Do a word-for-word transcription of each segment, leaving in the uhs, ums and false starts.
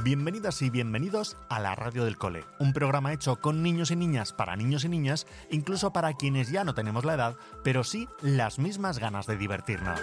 Bienvenidas y bienvenidos a la Radio del Cole, un programa hecho con niños y niñas para niños y niñas, incluso para quienes ya no tenemos la edad, pero sí las mismas ganas de divertirnos.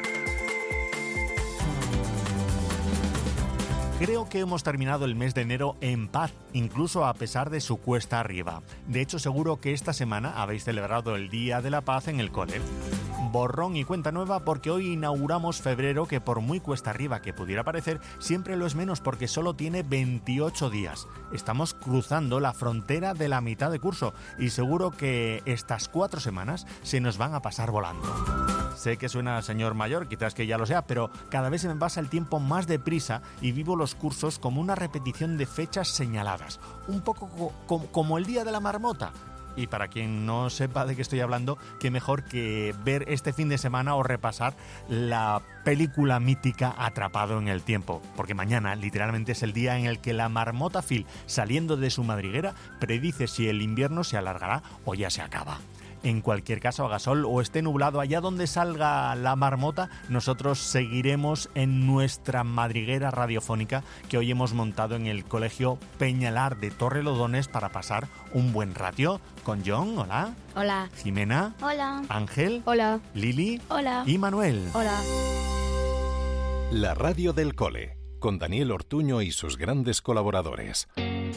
Creo que hemos terminado el mes de enero en paz, incluso a pesar de su cuesta arriba. De hecho, seguro que esta semana habéis celebrado el Día de la Paz en el cole. Borrón y cuenta nueva porque hoy inauguramos febrero, que por muy cuesta arriba que pudiera parecer, siempre lo es menos porque solo tiene veintiocho días. Estamos cruzando la frontera de la mitad de curso y seguro que estas cuatro semanas se nos van a pasar volando. Sé que suena a señor mayor, quizás que ya lo sea, pero cada vez se me pasa el tiempo más deprisa y vivo los cursos como una repetición de fechas señaladas, un poco co- co- como el Día de la Marmota. Y para quien no sepa de qué estoy hablando, qué mejor que ver este fin de semana o repasar la película mítica Atrapado en el Tiempo, porque mañana literalmente es el día en el que la marmota Phil, saliendo de su madriguera, predice si el invierno se alargará o ya se acaba. En cualquier caso, haga sol o esté nublado, allá donde salga la marmota, nosotros seguiremos en nuestra madriguera radiofónica que hoy hemos montado en el Colegio Peñalar de Torrelodones para pasar un buen ratio con John, hola. Hola. Jimena. Hola. Ángel. Hola. Lili. Hola. Y Manuel. Hola. La Radio del Cole, con Daniel Ortuño y sus grandes colaboradores.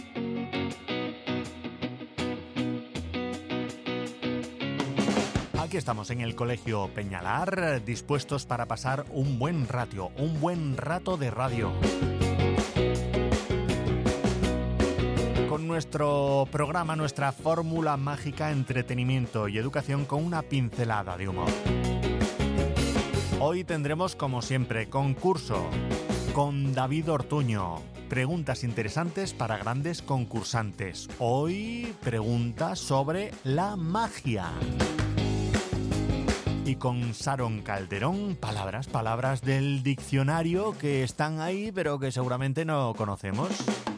Aquí estamos en el Colegio Peñalar, dispuestos para pasar un buen ratio, un buen rato de radio. Con nuestro programa, nuestra fórmula mágica, entretenimiento y educación con una pincelada de humor. Hoy tendremos, como siempre, concurso con David Ortuño. Preguntas interesantes para grandes concursantes. Hoy pregunta sobre la magia. Y con Sharon Calderón, palabras, palabras del diccionario que están ahí, pero que seguramente no conocemos.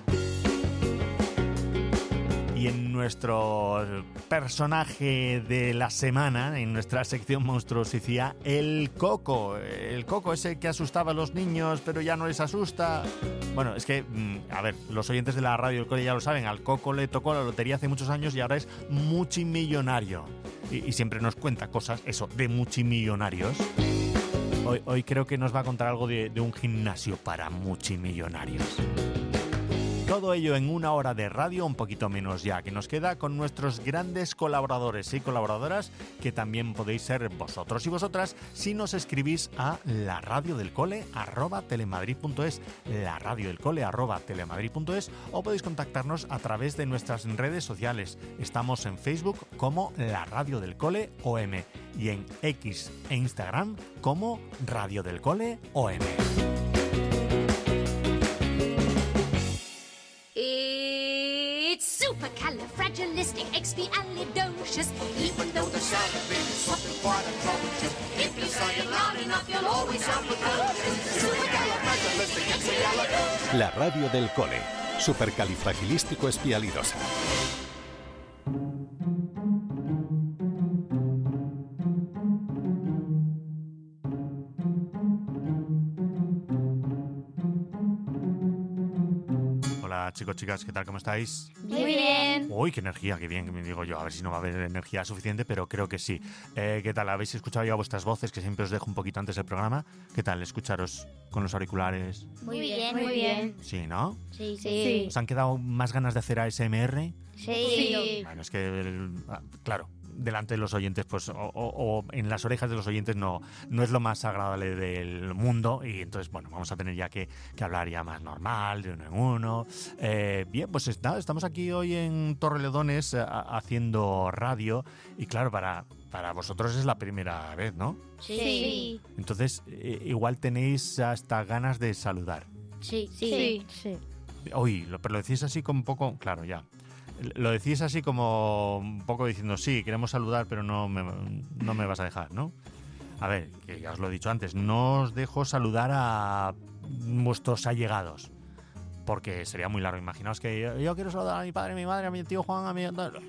Y en nuestro personaje de la semana, en nuestra sección Monstruosicidad, el Coco. El Coco ese que asustaba a los niños, pero ya no les asusta. Bueno, es que, a ver, los oyentes de la radio del cole ya lo saben, al Coco le tocó la lotería hace muchos años y ahora es multimillonario. Y, y siempre nos cuenta cosas, eso, de multimillonarios. Hoy, hoy creo que nos va a contar algo de, de un gimnasio para multimillonarios. Todo ello en una hora de radio, un poquito menos ya, que nos queda con nuestros grandes colaboradores y colaboradoras, que también podéis ser vosotros y vosotras si nos escribís a la radio del cole arroba telemadrid punto es, la radio del cole arroba telemadrid punto es, o podéis contactarnos a través de nuestras redes sociales. Estamos en Facebook como La Radio del Cole O M y en X e Instagram como Radio del Cole O M. It's supercalifragilisticexpialidocious. Even though the sound of it is something quite atrocious. If you say it loud enough, you'll always sound precocious. Supercalifragilisticexpialidocious. La Radio del Cole, supercalifragilístico-espialidosa. Hola chicos, chicas, ¿qué tal? ¿Cómo estáis? Muy bien. Uy, qué energía, qué bien, que me digo yo. A ver si no va a haber energía suficiente, pero creo que sí. Eh, ¿Qué tal? ¿Habéis escuchado ya vuestras voces, que siempre os dejo un poquito antes del programa? ¿Qué tal? ¿Escucharos con los auriculares? Muy bien, muy bien. Sí, ¿no? Sí, sí. ¿Os han quedado más ganas de hacer A S M R? Sí. Bueno, es que, el- ah, claro, delante de los oyentes, pues, o, o- o en las orejas de los oyentes no, no es lo más agradable del mundo, y entonces, bueno, vamos a tener ya que, que hablar ya más normal, de uno en uno. Eh, bien, pues es- nada, estamos aquí hoy en Torrelodones eh, ha- haciendo radio, y claro, para, para vosotros es la primera vez, ¿no? Sí. Entonces, eh, igual tenéis hasta ganas de saludar. Sí. Sí. Sí. Uy, lo, pero lo decís así como un poco, claro, ya. Lo decís así como un poco diciendo, sí, queremos saludar, pero no me, no me vas a dejar, ¿no? A ver, que ya os lo he dicho antes, no os dejo saludar a vuestros allegados, porque sería muy largo. Imaginaos que yo, yo quiero saludar a mi padre, a mi madre, a mi tío Juan, a mi...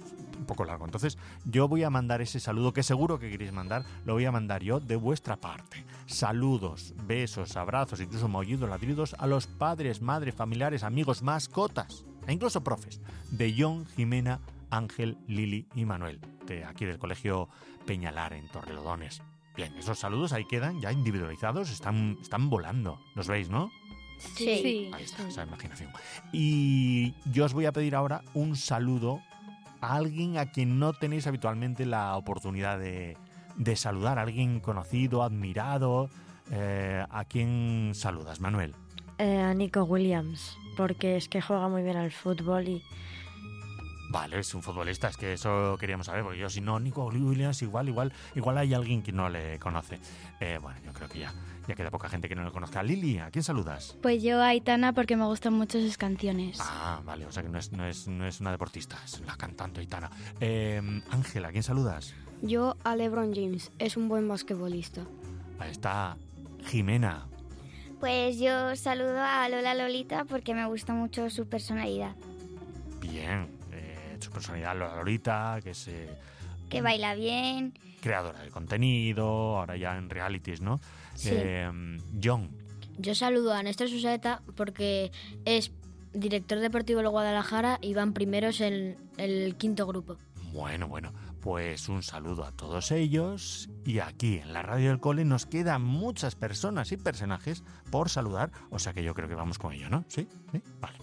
un poco largo. Entonces, yo voy a mandar ese saludo que seguro que queréis mandar, lo voy a mandar yo de vuestra parte. Saludos, besos, abrazos, incluso maullidos, ladridos a los padres, madres, familiares, amigos, mascotas e incluso profes de John, Jimena, Ángel, Lili y Manuel, de aquí del Colegio Peñalar en Torrelodones. Bien, esos saludos ahí quedan ya individualizados, están, están volando. ¿Los veis, no? Sí. sí. Ahí está, esa imaginación. Y yo os voy a pedir ahora un saludo a alguien a quien no tenéis habitualmente la oportunidad de, de saludar, a alguien conocido, admirado. Eh, ¿A quién saludas, Manuel? Eh, a Nico Williams, porque es que juega muy bien al fútbol y... Vale, es un futbolista, es que eso queríamos saber, porque yo si no, Nico Williams, igual, igual, igual hay alguien que no le conoce. Eh, bueno, yo creo que ya, ya queda poca gente que no le conozca. Lili, ¿a quién saludas? Pues yo a Aitana porque me gustan mucho sus canciones. Ah, vale, o sea que no es, no es, no es una deportista, es la cantante Aitana. Eh, Ángela, ¿a quién saludas? Yo a LeBron James, es un buen basquetbolista. Ahí está Jimena. Pues yo saludo a Lola Lolita porque me gusta mucho su personalidad. Bien, eh, su personalidad Lola Lolita, que es... Eh, que baila bien. Creadora de contenido, ahora ya en realities, ¿no? Sí. Eh, John. Yo saludo a Néstor Suseta porque es director deportivo del Guadalajara y van primeros en el quinto grupo. Bueno, bueno, pues un saludo a todos ellos y aquí en la Radio del Cole nos quedan muchas personas y personajes por saludar, o sea que yo creo que vamos con ello, ¿no? ¿Sí? ¿Sí? Vale.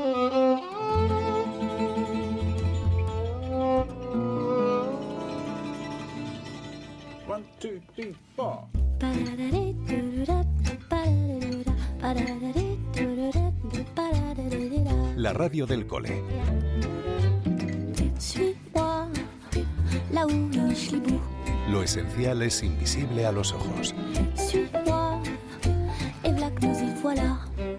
One, two, three, four. La Radio del Cole. Suis-moi, là où le schlibou. Lo esencial es invisible a los ojos. Suis-moi, et v'là que nous y voilà.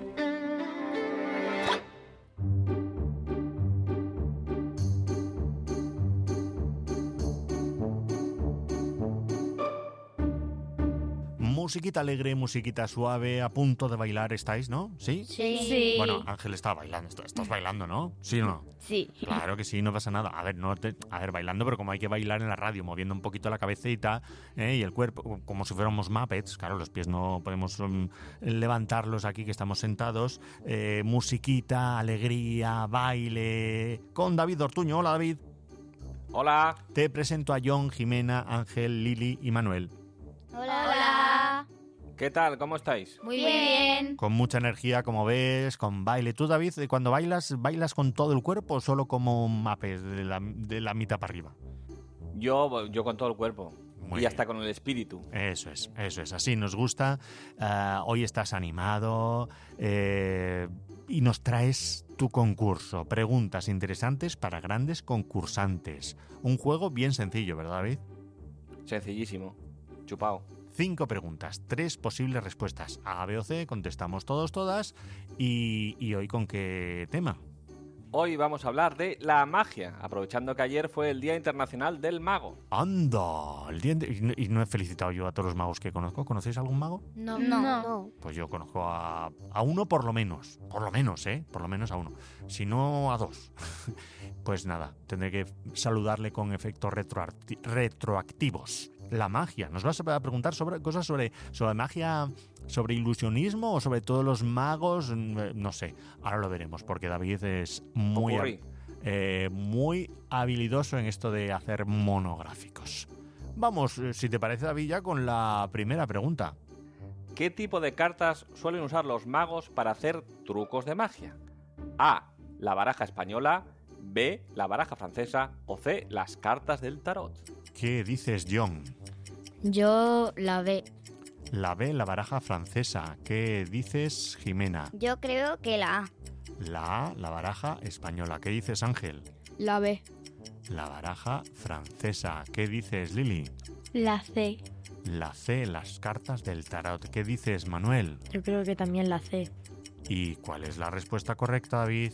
Musiquita alegre, musiquita suave, a punto de bailar estáis, ¿no? ¿Sí? Sí. Sí. Bueno, Ángel está bailando, estás, estás bailando, ¿no? ¿Sí o no? Sí. Claro que sí, no pasa nada. A ver, no te, a ver, bailando, pero como hay que bailar en la radio, moviendo un poquito la cabecita ¿eh? y el cuerpo, como si fuéramos Muppets. Claro, los pies no podemos um, levantarlos aquí que estamos sentados. Eh, musiquita, alegría, baile. Con David Ortuño. Hola, David. Hola. Te presento a John, Jimena, Ángel, Lili y Manuel. Hola. Hola. ¿Qué tal? ¿Cómo estáis? Muy bien. Con mucha energía, como ves, con baile. ¿Tú, David, cuando bailas, bailas con todo el cuerpo o solo como Muppets, de la, de la mitad para arriba? Yo, yo con todo el cuerpo. Muy y bien. hasta con el espíritu. Eso es, eso es. Así nos gusta. Uh, hoy estás animado eh, y nos traes tu concurso. Preguntas interesantes para grandes concursantes. Un juego bien sencillo, ¿verdad, David? Sencillísimo. Chupao. Cinco preguntas, tres posibles respuestas. A, B o C, contestamos todos, todas. ¿Y, y hoy con qué tema? Hoy vamos a hablar de la magia, aprovechando que ayer fue el Día Internacional del Mago. ¡Anda! El día de- y no he felicitado yo a todos los magos que conozco. ¿Conocéis algún mago? No, No. no. Pues yo conozco a, a uno por lo menos. Por lo menos, ¿eh? Por lo menos a uno. Si no, a dos. Pues nada, tendré que saludarle con efectos retroacti- retroactivos. La magia. ¿Nos vas a preguntar sobre cosas sobre, sobre magia, sobre ilusionismo o sobre todos los magos? No sé. Ahora lo veremos porque David es muy, Popurrí. eh, muy habilidoso en esto de hacer monográficos. Vamos, eh, si te parece, David, ya con la primera pregunta. ¿Qué tipo de cartas suelen usar los magos para hacer trucos de magia? A. La baraja española. B. La baraja francesa. O C. Las cartas del tarot. ¿Qué dices, John? Yo la B. La B, la baraja francesa. ¿Qué dices, Jimena? Yo creo que la A. La A, la baraja española. ¿Qué dices, Ángel? La B. La baraja francesa. ¿Qué dices, Lili? La C. La C, las cartas del tarot. ¿Qué dices, Manuel? Yo creo que también la C. ¿Y cuál es la respuesta correcta, David?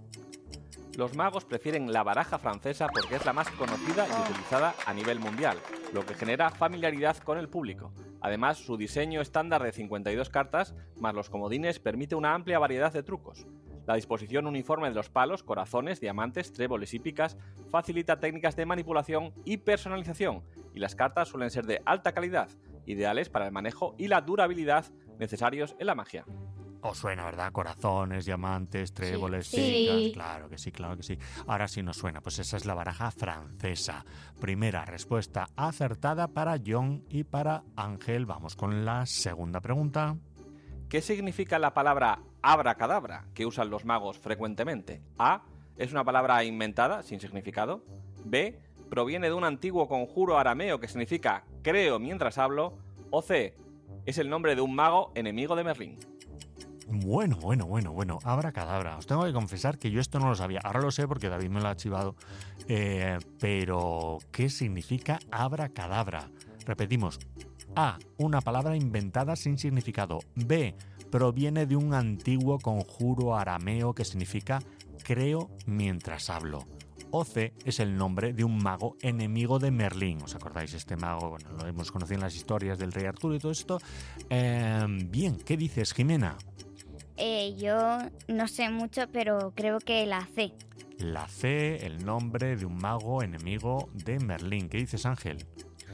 Los magos prefieren la baraja francesa porque es la más conocida y utilizada a nivel mundial, lo que genera familiaridad con el público. Además, su diseño estándar de cincuenta y dos cartas, más los comodines, permite una amplia variedad de trucos. La disposición uniforme de los palos, corazones, diamantes, tréboles y picas facilita técnicas de manipulación y personalización, y las cartas suelen ser de alta calidad, ideales para el manejo y la durabilidad necesarios en la magia. Os suena, ¿verdad? Corazones, diamantes, tréboles, Sí. picas. Sí. Claro que sí, claro que sí. Ahora sí nos suena. Pues esa es la baraja francesa. Primera respuesta acertada para John y para Ángel. Vamos con la segunda pregunta. ¿Qué significa la palabra abracadabra que usan los magos frecuentemente? A. ¿Es una palabra inventada, sin significado? B. ¿Proviene de un antiguo conjuro arameo que significa creo mientras hablo? O C. ¿Es el nombre de un mago enemigo de Merlín? Bueno, bueno, bueno, bueno. Abracadabra. Os tengo que confesar que yo esto no lo sabía. Ahora lo sé porque David me lo ha chivado. Eh, pero, ¿qué significa abracadabra? Repetimos. A. Una palabra inventada sin significado. B. Proviene de un antiguo conjuro arameo que significa creo mientras hablo. O C. Es el nombre de un mago enemigo de Merlín. ¿Os acordáis? Este mago, bueno, lo hemos conocido en las historias del rey Arturo y todo esto. Eh, bien, ¿qué dices, Jimena? Eh, yo no sé mucho, pero creo que la C. La C, el nombre de un mago enemigo de Merlín. ¿Qué dices, Ángel?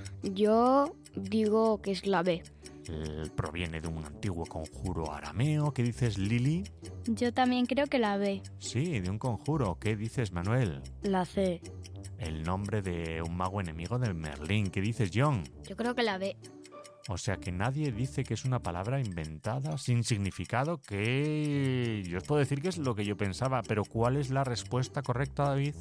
Yo digo que es la B. El- proviene de un antiguo conjuro arameo. ¿Qué dices, Lili? Yo también creo que la B. Sí, de un conjuro. ¿Qué dices, Manuel? La C. El nombre de un mago enemigo de Merlín. ¿Qué dices, John? Yo creo que la B. O sea que nadie dice que es una palabra inventada, sin significado, que yo os puedo decir que es lo que yo pensaba, pero ¿cuál es la respuesta correcta, David?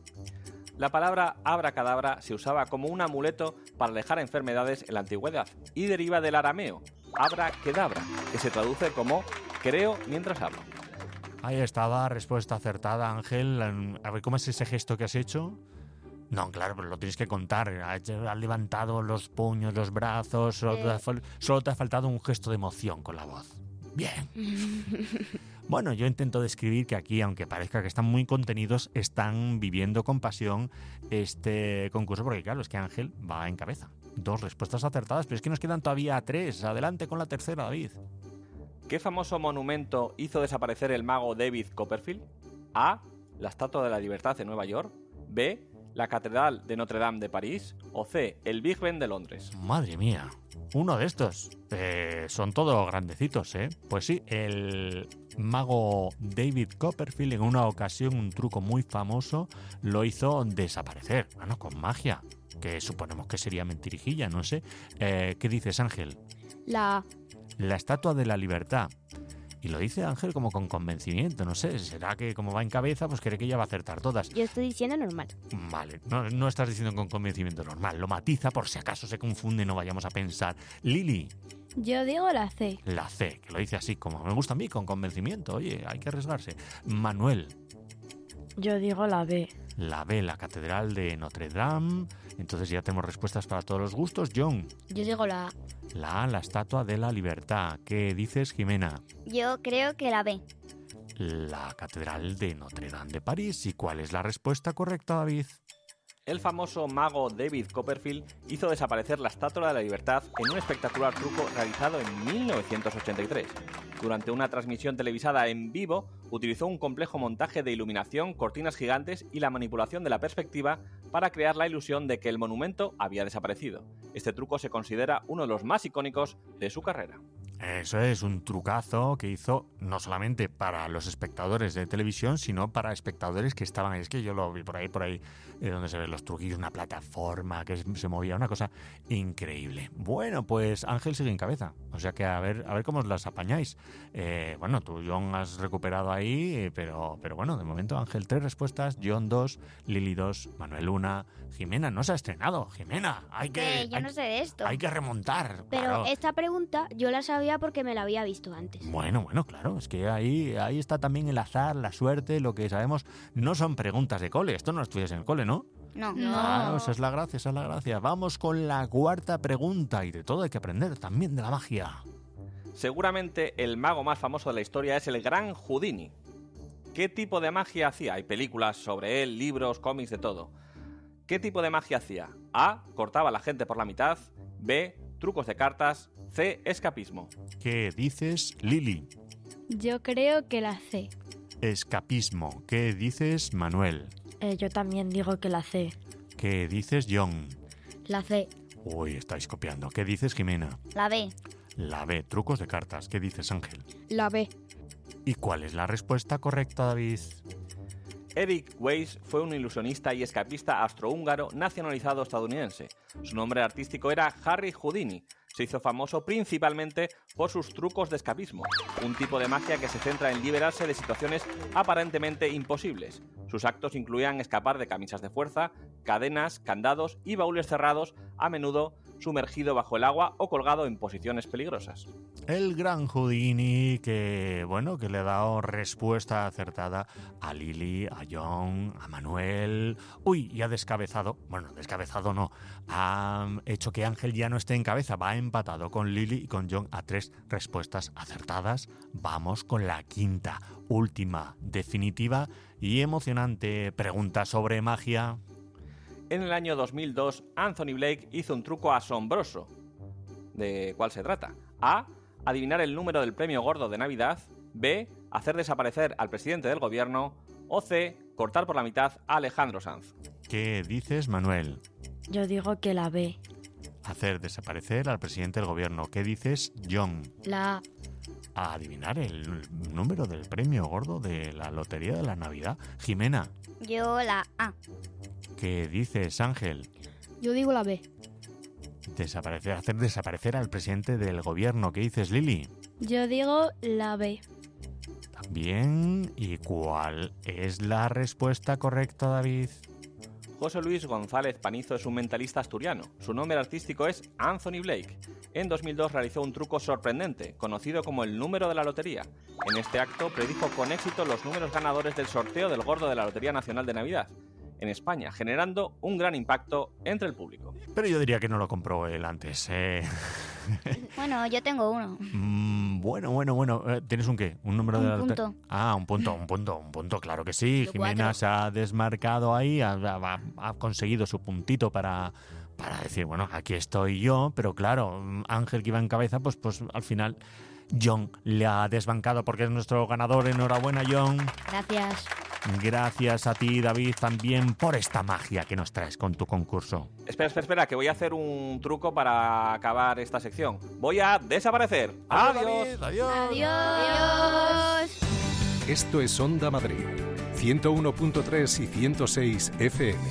La palabra abracadabra se usaba como un amuleto para alejar enfermedades en la antigüedad y deriva del arameo, abrakedabra, que se traduce como creo mientras hablo. Ahí estaba, respuesta acertada, Ángel. A ver, ¿cómo es ese gesto que has hecho? No, claro, pero lo tienes que contar. Has has levantado los puños, los brazos, solo te ha fal- solo te ha faltado un gesto de emoción con la voz. Bien. Bueno, yo intento describir que aquí, aunque parezca que están muy contenidos, están viviendo con pasión este concurso, porque claro, es que Ángel va en cabeza. Dos respuestas acertadas, pero es que nos quedan todavía tres. Adelante con la tercera, David. ¿Qué famoso monumento hizo desaparecer el mago David Copperfield? A. La Estatua de la Libertad de Nueva York. B. La Catedral de Notre Dame de París. O C. El Big Ben de Londres. Madre mía, uno de estos. Eh, son todos grandecitos, ¿eh? Pues sí, el mago David Copperfield en una ocasión, un truco muy famoso, lo hizo desaparecer. Bueno, con magia, que suponemos que sería mentirijilla, no sé. Eh, ¿Qué dices, Ángel? La A. La Estatua de la Libertad. Y lo dice Ángel como con convencimiento, no sé, será que como va en cabeza, pues cree que ya va a acertar todas. Yo estoy diciendo normal. Vale, no, no estás diciendo con convencimiento normal, lo matiza por si acaso se confunde y no vayamos a pensar. Lili, Yo digo la C. la C, que lo dice así, como me gusta a mí, con convencimiento, oye, hay que arriesgarse. Manuel, Yo digo la B. la B, la Catedral de Notre Dame. Entonces ya tenemos respuestas para todos los gustos. John, Yo digo la A. la A, la Estatua de la Libertad. ¿Qué dices, Jimena? Yo creo que la B. La Catedral de Notre Dame de París. ¿Y cuál es la respuesta correcta, David? El famoso mago David Copperfield hizo desaparecer la Estatua de la Libertad en un espectacular truco realizado en mil novecientos ochenta y tres. Durante una transmisión televisada en vivo, utilizó un complejo montaje de iluminación, cortinas gigantes y la manipulación de la perspectiva para crear la ilusión de que el monumento había desaparecido. Este truco se considera uno de los más icónicos de su carrera. Eso es un trucazo que hizo no solamente para los espectadores de televisión, sino para espectadores que estaban ahí. Es que yo lo vi por ahí, por ahí, eh, donde se ven los truquillos, una plataforma que se movía, una cosa increíble. Bueno, pues Ángel sigue en cabeza. O sea que a ver, a ver cómo os las apañáis. Eh, bueno, tú, John, has recuperado ahí, eh, pero, pero bueno, de momento Ángel tres respuestas, John dos, Lili dos, Manuel una, Jimena no se ha estrenado. Jimena, hay que, Eh, yo hay, no sé de esto. hay que remontar. Pero claro. esta pregunta yo la sabía porque me la había visto antes. Bueno, bueno, claro, es que ahí, ahí está también el azar, la suerte, lo que sabemos. No son preguntas de cole, esto no lo estudias en el cole, ¿no? No. Claro, esa es la gracia, esa es la gracia. Vamos con la cuarta pregunta, y de todo hay que aprender, también de la magia. Seguramente el mago más famoso de la historia es el Gran Houdini. ¿Qué tipo de magia hacía? Hay películas sobre él, libros, cómics, de todo. ¿Qué tipo de magia hacía? A. Cortaba a la gente por la mitad. B. Trucos de cartas. C. Escapismo. ¿Qué dices, Lili? Yo creo que la C. Escapismo. ¿Qué dices, Manuel? Eh, yo también digo que la C. ¿Qué dices, John? La C. Uy, estáis copiando. ¿Qué dices, Jimena? La B. La B. Trucos de cartas. ¿Qué dices, Ángel? La B. ¿Y cuál es la respuesta correcta, David? Eric Weiss fue un ilusionista y escapista austrohúngaro nacionalizado estadounidense. Su nombre artístico era Harry Houdini. Se hizo famoso principalmente por sus trucos de escapismo, un tipo de magia que se centra en liberarse de situaciones aparentemente imposibles. Sus actos incluían escapar de camisas de fuerza, cadenas, candados y baúles cerrados, a menudo sumergido bajo el agua o colgado en posiciones peligrosas. El gran Houdini que, bueno, que le ha dado respuesta acertada a Lili, a John, a Manuel. Uy, y ha descabezado, bueno, descabezado no, ha hecho que Ángel ya no esté en cabeza, va empatado con Lili y con John a tres respuestas acertadas. Vamos con la quinta, última, definitiva y emocionante pregunta sobre magia. En el año dos mil dos, Anthony Blake hizo un truco asombroso. ¿De cuál se trata? A. Adivinar el número del premio gordo de Navidad. B. Hacer desaparecer al presidente del gobierno. O C. Cortar por la mitad a Alejandro Sanz. ¿Qué dices, Manuel? Yo digo que la B. Hacer desaparecer al presidente del gobierno. ¿Qué dices, John? La A. A adivinar el número del premio gordo de la lotería de la Navidad. Jimena. Yo la A. ¿Qué dices, Ángel? Yo digo la B. Desaparecer, hacer desaparecer al presidente del gobierno. ¿Qué dices, Lili? Yo digo la B. También. ¿Y cuál es la respuesta correcta, David? José Luis González Panizo es un mentalista asturiano. Su nombre artístico es Anthony Blake. En dos mil dos realizó un truco sorprendente, conocido como el número de la lotería. En este acto predijo con éxito los números ganadores del sorteo del gordo de la Lotería Nacional de Navidad en España, generando un gran impacto entre el público. Pero yo diría que no lo compró él antes. Eh. Bueno, yo tengo uno. Mm, bueno, bueno, bueno. Eh, ¿Tienes un qué? ¿Un número Un de la punto. lotería? Ah, un punto, un punto, un punto, claro que sí. Yo Jimena cuatro. se ha desmarcado ahí, ha, ha- ha conseguido su puntito para, para decir, bueno, aquí estoy yo, pero claro, Ángel que iba en cabeza, pues, pues al final John le ha desbancado porque es nuestro ganador. Enhorabuena, John. Gracias. Gracias a ti, David, también por esta magia que nos traes con tu concurso. Espera, espera, espera, que voy a hacer un truco para acabar esta sección. Voy a desaparecer. Adiós. Adiós. Adiós. Esto es Onda Madrid, ciento uno punto tres y ciento seis F M.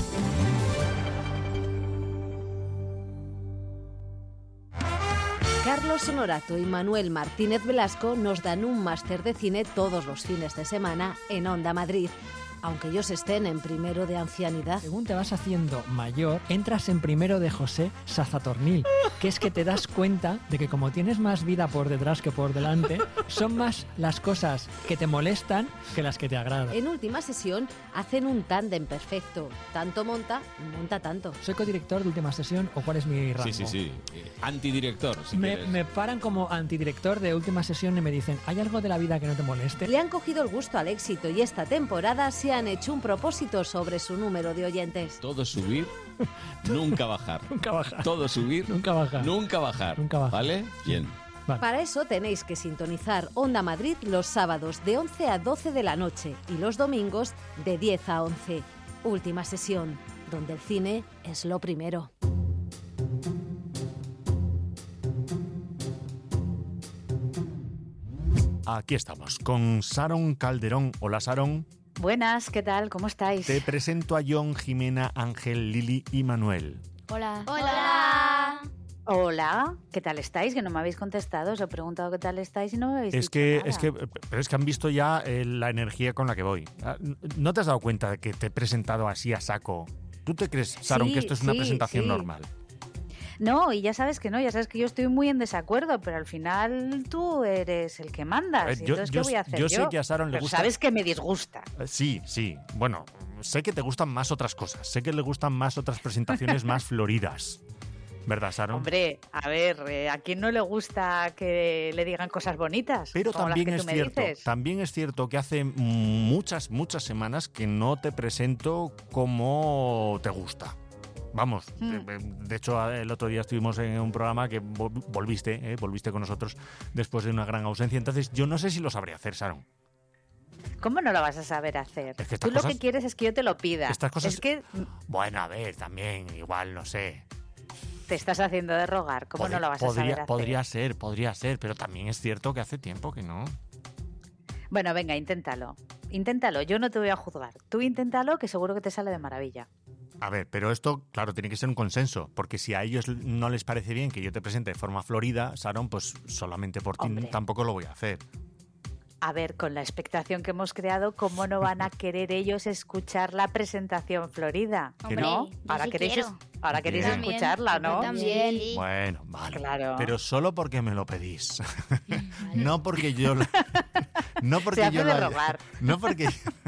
Carlos Honorato y Manuel Martínez Velasco nos dan un máster de cine todos los fines de semana en Onda Madrid, aunque ellos estén en primero de ancianidad. Según te vas haciendo mayor, entras en primero de José Sazatornil, que es que te das cuenta de que como tienes más vida por detrás que por delante, son más las cosas que te molestan que las que te agradan. En última sesión hacen un tándem perfecto. Tanto monta, monta tanto. ¿Soy codirector de última sesión o cuál es mi rango? Sí, sí, sí. Eh, Antidirector, si me, quieres. me paran como antidirector de última sesión y me dicen, ¿hay algo de la vida que no te moleste? Le han cogido el gusto al éxito y esta temporada se han hecho un propósito sobre su número de oyentes. Todo subir, nunca bajar. Nunca bajar. Todo subir, Nunca bajar. nunca bajar. Nunca bajar. ¿Vale? Bien. Vale. Para eso tenéis que sintonizar Onda Madrid los sábados de once a doce de la noche y los domingos de diez a once. Última sesión, donde el cine es lo primero. Aquí estamos con Sharon Calderón. Hola, Sharon. Buenas, ¿qué tal? ¿Cómo estáis? Te presento a John, Jimena, Ángel, Lili y Manuel. Hola. Hola. Hola, ¿qué tal estáis? Que no me habéis contestado, os he preguntado qué tal estáis y no me habéis Es dicho que, nada. es que, pero es que han visto ya eh, la energía con la que voy. Ah, ¿no te has dado cuenta de que te he presentado así a saco? ¿Tú te crees, Sharon, Sí, que esto es una sí, presentación sí. normal? No, y ya sabes que no, ya sabes que yo estoy muy en desacuerdo, pero al final tú eres el que mandas. A ver, ¿y yo- entonces yo- qué voy a hacer yo yo? sé que a Sharon le Pero gusta- sabes que me disgusta. Eh, Sí, sí. Bueno, sé que te gustan más otras cosas. Sé que le gustan más otras presentaciones más floridas. ¿Verdad, Sharon? Hombre, a ver, eh, ¿a quién no le gusta que le digan cosas bonitas? Pero como las también que es tú me cierto, dices? también es cierto que hace muchas, muchas semanas que no te presento como te gusta. Vamos, Hmm. de, de hecho el otro día estuvimos en un programa que vol- volviste, eh, volviste con nosotros después de una gran ausencia. Entonces yo no sé si lo sabría hacer, Sharon. ¿Cómo no lo vas a saber hacer? Es que Tú estas lo cosas- que quieres es que yo te lo pida. Estas cosas... Es que Bueno, a ver, también, igual, no sé. te estás haciendo de rogar. ¿Cómo Pod- no lo vas podría, a saber hacer? Podría ser, podría ser, pero también es cierto que hace tiempo que no. Bueno, venga, inténtalo. Inténtalo, yo no te voy a juzgar. Tú inténtalo, que seguro que te sale de maravilla. A ver, pero esto, claro, tiene que ser un consenso, porque si a ellos no les parece bien que yo te presente de forma florida, Sharon, pues solamente por ti Hombre. tampoco lo voy a hacer. A ver, con la expectación que hemos creado, ¿cómo no van a querer ellos escuchar la presentación florida? Hombre, ¿No? yo Ahora sí queréis, quiero. ahora queréis Bien. escucharla, Yo ¿no? también. Sí. Bueno, vale. Claro. Pero solo porque me lo pedís. No porque yo lo... No porque Se hace yo de lo- rogar. No porque...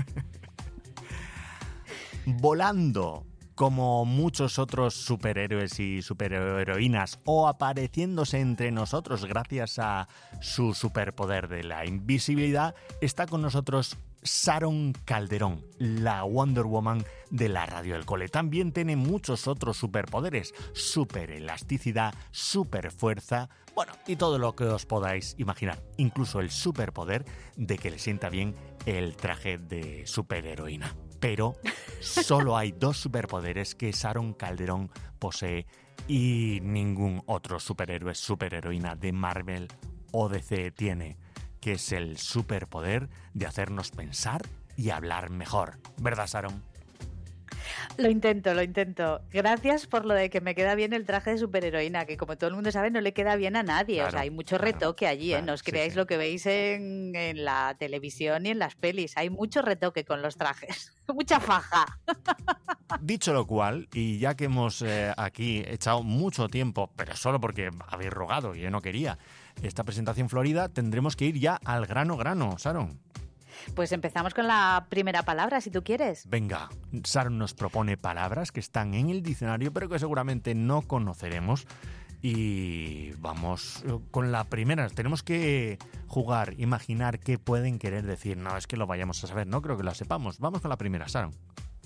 Volando como muchos otros superhéroes y superheroínas o apareciéndose entre nosotros gracias a su superpoder de la invisibilidad, está con nosotros Sharon Calderón, la Wonder Woman de la radio del cole. También tiene muchos otros superpoderes, superelasticidad, superfuerza, bueno, y todo lo que os podáis imaginar, incluso el superpoder de que le sienta bien el traje de superheroína. Pero solo hay dos superpoderes que Sharon Calderón posee y ningún otro superhéroe, superheroína de Marvel o D C tiene, que es el superpoder de hacernos pensar y hablar mejor. ¿Verdad, Sharon? Lo intento, lo intento. Gracias por lo de que me queda bien el traje de superheroína, que como todo el mundo sabe no le queda bien a nadie. Claro, o sea, hay mucho claro, retoque allí, ¿eh? claro, No os sí, creáis sí. lo que veis en, en la televisión y en las pelis. Hay mucho retoque con los trajes. Mucha faja. Dicho lo cual, y ya que hemos eh, aquí echado mucho tiempo, pero solo porque habéis rogado y yo no quería, esta presentación florida, tendremos que ir ya al grano grano, Sharon. Pues empezamos con la primera palabra, si tú quieres. Venga, Sharon nos propone palabras que están en el diccionario, pero que seguramente no conoceremos. Y vamos eh, con la primera. Tenemos que jugar, imaginar qué pueden querer decir. No es que lo vayamos a saber, no creo que lo sepamos. Vamos con la primera, Sharon.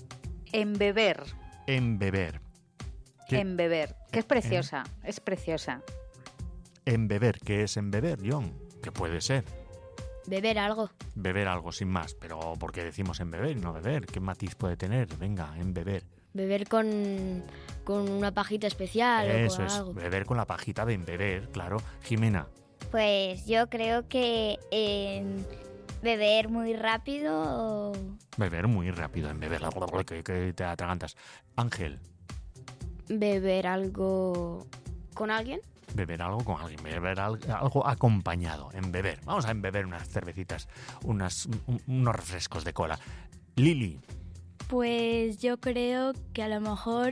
Embeber. Embeber. ¿Qué? Embeber. Que es preciosa. Es preciosa. Embeber, ¿qué es embeber, John? ¿Qué puede ser? Beber algo. Beber algo sin más, pero ¿por qué decimos embeber y no beber? ¿Qué matiz puede tener? Venga, embeber. Beber con, con una pajita especial o Eso con es, algo. beber con la pajita de embeber, claro. Jimena, Pues yo creo que eh, beber muy rápido. beber muy rápido, embeber, que, que te atragantas. Ángel, Beber algo con alguien. beber algo con alguien, beber al- algo acompañado, embeber. Vamos a embeber unas cervecitas, unas, un- unos refrescos de cola. Lili, Pues yo creo que a lo mejor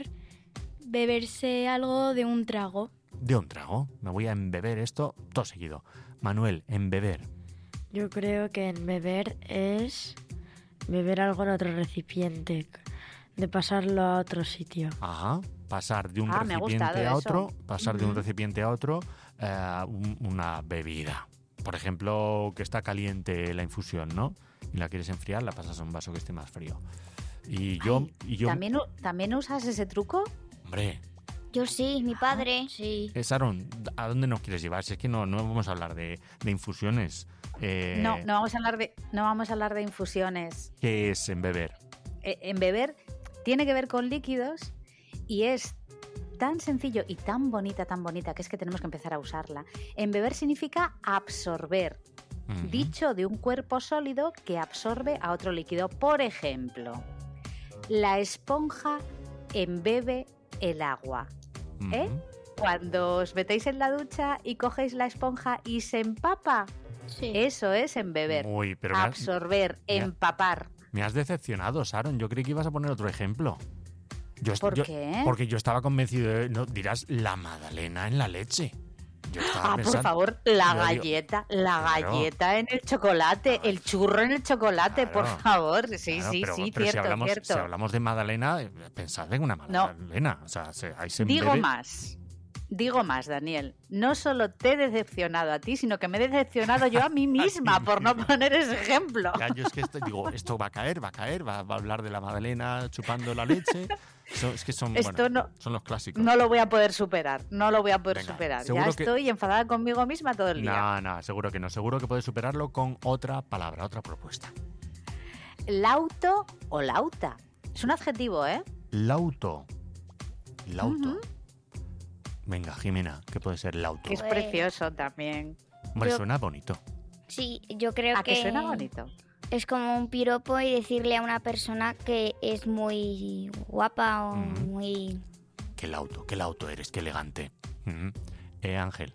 beberse algo de un trago. de un trago. Me voy a embeber esto todo seguido. Manuel, embeber. Yo creo que en beber es beber algo en otro recipiente, de pasarlo a otro sitio. Ajá. Pasar de un Ah, me ha recipiente gustado a eso. otro, pasar de un Ujú. recipiente a otro, eh, un- una bebida. Por ejemplo, que está caliente la infusión, ¿no? Y la quieres enfriar, la pasas a un vaso que esté más frío. Y yo, y yo ¿También, u- ¿También usas ese truco? hombre, Yo sí, mi padre. Sí. eh, Sharon, ¿a dónde nos quieres llevar? Si es que no, no vamos a hablar de, de infusiones. Eh, No, no vamos a hablar de, no vamos a hablar de infusiones. ¿Qué es embeber? Eh, en beber tiene que ver con líquidos y es tan sencillo y tan bonita, tan bonita, que es que tenemos que empezar a usarla. Embeber significa absorber, Ujú. dicho de un cuerpo sólido que absorbe a otro líquido. Por ejemplo, la esponja embebe el agua. ¿Eh? Ujú. Cuando os metéis en la ducha y cogéis la esponja y se empapa, Sí. eso es embeber. Uy, pero me has, Absorber, me ha- empapar. me has decepcionado, Sharon. Yo creí que ibas a poner otro ejemplo. Yo, est- ¿Por yo- qué? Porque yo estaba convencido de, no, dirás, la magdalena en la leche. Yo estaba Ah, por pensando- favor, la yo digo, galleta, la claro. galleta en el chocolate, el churro en el chocolate, por Claro. favor. Sí, Claro, sí, pero, sí, pero si cierto, hablamos, cierto. si hablamos de magdalena, eh, pensad en una magdalena. O sea, se, ahí se Digo embebe- más, digo más, Daniel. No solo te he decepcionado a ti, sino que me he decepcionado yo a mí misma por no poner ese ejemplo. Ya, yo es que esto, digo, esto va a caer, va a caer, va, va a hablar de la magdalena chupando la leche. Eso- es que son, Esto bueno, no- son los clásicos. No lo voy a poder superar, no lo voy a poder Venga, superar. Ya seguro que- estoy enfadada conmigo misma todo el día. No, no, seguro que no. Seguro que puedes superarlo con otra palabra, otra propuesta. lauto o lauta. Es un adjetivo, ¿eh? Lauto. Lauto. Ujú. Venga, Jimena, ¿qué puede ser lauto? Que es Pues- precioso también. Hombre, yo- suena bonito. Sí, yo creo ¿A que que suena bonito? es como un piropo y decirle a una persona que es muy guapa o Mm. muy... Qué lauto, qué lauto eres, qué elegante. Ujú. Eh, Ángel.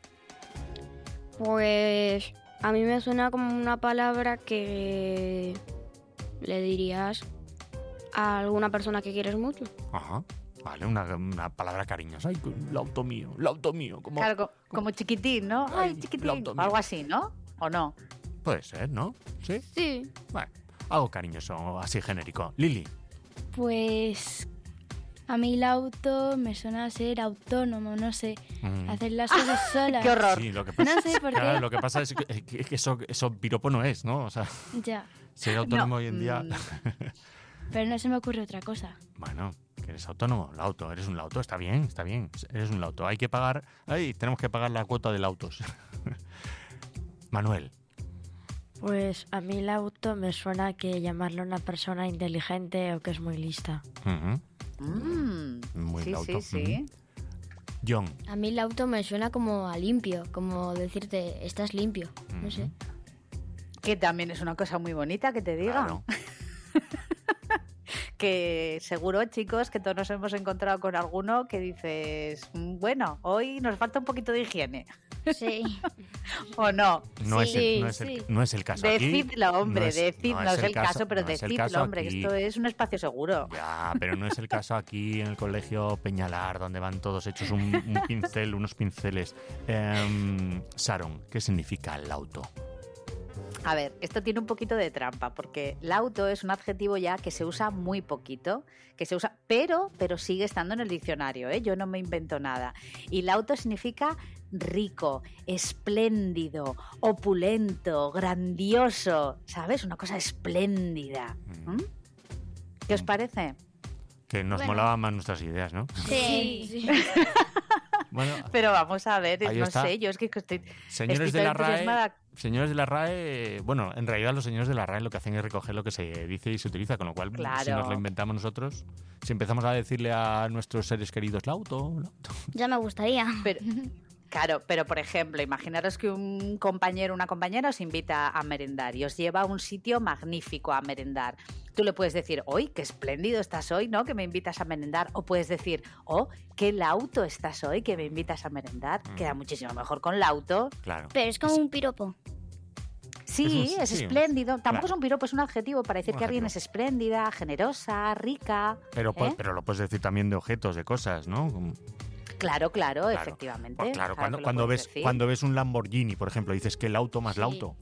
Pues a mí me suena como una palabra que le dirías a alguna persona que quieres mucho. Ajá. Vale, una, una palabra cariñosa. Ay, lauto mío, lauto mío. Como... Claro, co- como chiquitín, ¿no? Ay, Ay, chiquitín. lauto O mío. algo así, ¿no? ¿O no? Puede ser, ¿no? Sí. Sí. Bueno, algo cariñoso, así genérico. Lili. Pues a mí el auto me suena a ser autónomo, no sé, Mm. hacer las cosas solas. ¡Qué horror! Sí, lo que pasa, No sé por claro, qué. lo que pasa es que, que eso, eso piropo no es, ¿no? O sea, Ya, ser autónomo No, hoy en día... mm. pero no se me ocurre otra cosa. Bueno, que eres autónomo, lauto, eres un lauto, está bien, está bien, eres un lauto. Hay que pagar, ay, tenemos que pagar la cuota del autos. Manuel. Pues a mí el auto me suena que llamarle a una persona inteligente o que es muy lista. Ujú. Mm, Muy sí, lauto. sí, sí. Ujú. John. A mí el auto me suena como a limpio, como decirte, estás limpio. No Ujú. sé. Que también es una cosa muy bonita que te diga. Claro. Que seguro, chicos, que todos nos hemos encontrado con alguno que dices, "Mm, bueno, hoy nos falta un poquito de higiene. Sí. ¿O no? No, es Sí, el, no, es el, sí. no es el caso aquí. Decidlo, hombre, no es, decid, no es el caso, pero no es el decidlo, caso hombre, que aquí. esto es un espacio seguro. Ya, pero no es el caso aquí en el colegio Peñalar, donde van todos hechos un, un pincel, unos pinceles. Em, Sharon, ¿qué significa lauto? A ver, esto tiene un poquito de trampa, porque lauto es un adjetivo ya que se usa muy poquito, que se usa, pero, pero sigue estando en el diccionario, ¿eh? Yo no me invento nada. Y lauto significa rico, espléndido, opulento, grandioso, ¿sabes? Una cosa espléndida. ¿Mm? ¿Qué os parece? Que nos Bueno. molaban más nuestras ideas, ¿no? Sí. Sí. Bueno, Pero vamos a ver, Ahí no está. sé, yo es que estoy, señores estoy de la tan RAE, entusiasmada. señores de la RAE, bueno, en realidad los señores de la RAE lo que hacen es recoger lo que se dice y se utiliza, con lo cual Claro. si nos lo inventamos nosotros, si empezamos a decirle a nuestros seres queridos lauto, lauto. Ya me gustaría. Pero, claro, pero por ejemplo, imaginaros que un compañero o una compañera os invita a merendar y os lleva a un sitio magnífico a merendar. Tú le puedes decir, ¡hoy, qué espléndido estás hoy, ¿no? Que me invitas a merendar. O puedes decir, ¡oh, qué lauto estás hoy, que me invitas a merendar! Mm. Queda muchísimo mejor con lauto. Claro. Pero es como un piropo. Sí, Es un- es, sí, espléndido. Tampoco claro. es un piropo, es un adjetivo para decir Un que alguien adjetivo. es espléndida, generosa, rica. Pero, pu- ¿eh? pero lo puedes decir también de objetos, de cosas, ¿no? Como- Claro, claro, Claro. efectivamente. Pues claro, Claro cuando, que lo cuando puedes ves decir. cuando ves un Lamborghini, por ejemplo, dices que el auto más Sí. lauto.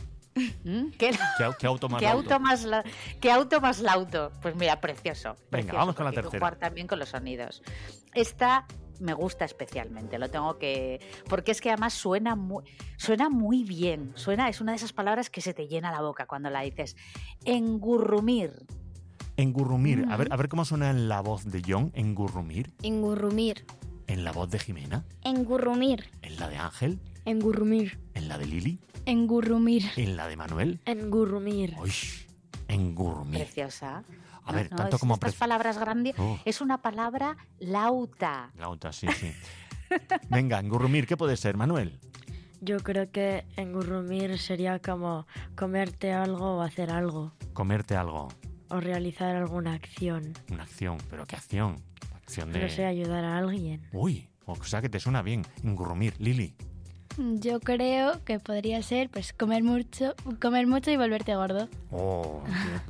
¿Mm? ¿Qué, ¿Qué, au- qué auto más ¿Qué lauto? auto más, la- ¿Qué auto más lauto? Pues mira, precioso. Venga, precioso, vamos con la porque hay que tercera. jugar también con los sonidos. Esta me gusta especialmente, lo tengo que... Porque es que además suena muy, suena muy bien. Suena, es una de esas palabras que se te llena la boca cuando la dices. Engurrumir. Engurrumir. A ver, Mm. a ver cómo suena en la voz de John. Engurrumir. Engurrumir. En la voz de Jimena. Engurrumir. En la de Ángel. Engurrumir. En la de Lili. Engurrumir. En la de Manuel. Engurrumir. Uy, engurrumir. Preciosa. A ver, No, tanto es- como estas preci- palabras grandes. Oh. Es una palabra lauta. Lauta, sí, sí. Venga, engurrumir, ¿qué puede ser, Manuel? Yo creo que engurrumir sería como comerte algo o hacer algo, Comerte algo. o realizar alguna acción. Una acción. ¿Pero qué acción? Acción de... No sé, ayudar a alguien. Uy, o sea que te suena bien. Engurrumir. Lili. Yo creo que podría ser pues comer mucho, comer mucho y volverte gordo. Oh,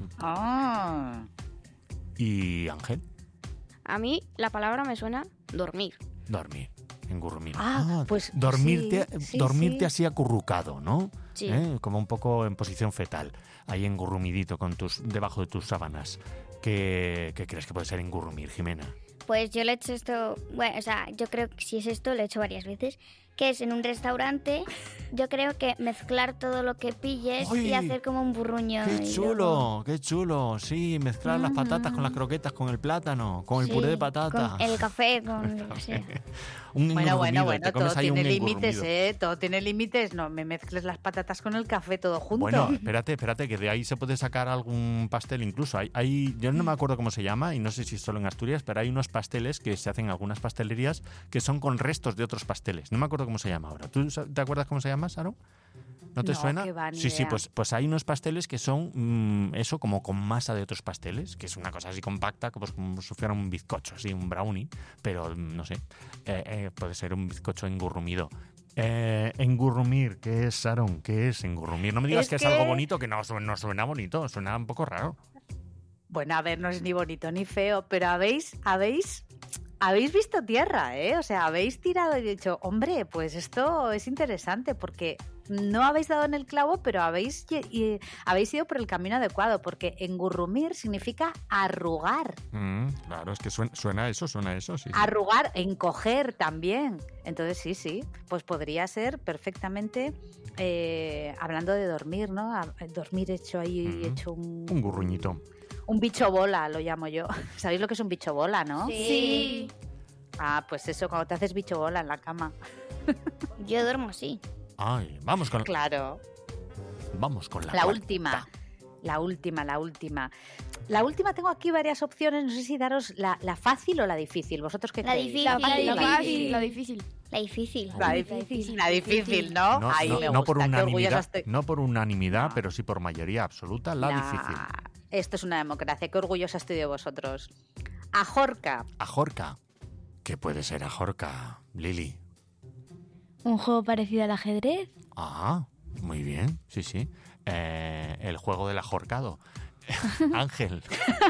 Ah. ¿y Ángel? A mí la palabra me suena dormir. Dormir. Engurrumir. Ah, pues dormirte, sí, sí, dormirte sí. así acurrucado, ¿no? Sí. ¿Eh? Como un poco en posición fetal, ahí engurrumidito con tus, debajo de tus sábanas. ¿Qué, qué crees que puede ser engurrumir, Jimena? Pues yo le he hecho esto, bueno, o sea, yo creo que si es esto, lo he hecho varias veces, que es en un restaurante, yo creo que mezclar todo lo que pilles ¡Ay! y hacer como un burruño. ¡Qué y chulo! luego- ¡Qué chulo! Sí, mezclar las patatas con las croquetas, con el plátano, con el Sí, puré de patata. con el café, con lo que sea. Un Bueno, bueno, engurrumido, bueno, te comes todo ahí un tiene límites, engurrumido. ¿eh? Todo tiene límites. No me mezcles las patatas con el café todo junto. Bueno, espérate, espérate, que de ahí se puede sacar algún pastel incluso. Hay, hay, yo no me acuerdo cómo se llama y no sé si es solo en Asturias, pero hay unos pasteles que se hacen en algunas pastelerías que son con restos de otros pasteles. No me acuerdo cómo se llama ahora. ¿Tú sa- te acuerdas cómo se llama, Saro? ¿No te No, suena? qué va, ni sí, sí, idea. pues, pues hay unos pasteles que son mm, eso, como con masa de otros pasteles, que es una cosa así compacta, como, como si fuera un bizcocho, así, un brownie, pero mm, no sé, eh, eh, puede ser un bizcocho engurrumido. Eh, engurrumir, ¿qué es, Sharon? ¿Qué es engurrumir? No me digas Es que, es que- algo bonito, que no, su- no suena bonito, suena un poco raro. Bueno, a ver, no es ni bonito ni feo, pero habéis, habéis, habéis visto tierra, ¿eh? O sea, habéis tirado y dicho, hombre, pues esto es interesante porque no habéis dado en el clavo, pero habéis, lle- y- habéis ido por el camino adecuado, porque engurrumir significa arrugar. Mm, claro, es que suena, suena eso, suena eso, sí. sí. Arrugar, encoger también. Entonces, sí, sí, pues podría ser perfectamente, eh, hablando de dormir, ¿no? A- Dormir hecho ahí, Ujú. hecho un... Un gurruñito. Un bicho bola, lo llamo yo. ¿Sabéis lo que es un bicho bola, no? Sí. Ah, pues eso, cuando te haces bicho bola en la cama. Yo duermo así. Ay, vamos con, Claro. vamos con la, La cuarta. última. La última, la última. La última, tengo aquí varias opciones. No sé si daros la, la fácil o la difícil. ¿Vosotros qué La creéis? difícil. La La fácil, la difícil. fácil, la difícil. La difícil. La difícil, la difícil, ¿no? No, Ahí no- me no gusta. por Qué orgullosa unanimidad, estoy. no por unanimidad, No. pero sí por mayoría absoluta, la, La- difícil. Esto es una democracia. Qué orgullosa estoy de vosotros. Ajorca. Ajorca. ¿Qué puede ser Ajorca, Lili? Un juego parecido al ajedrez. Ah, muy bien, sí, sí. Eh, el juego del ajorcado. Ángel,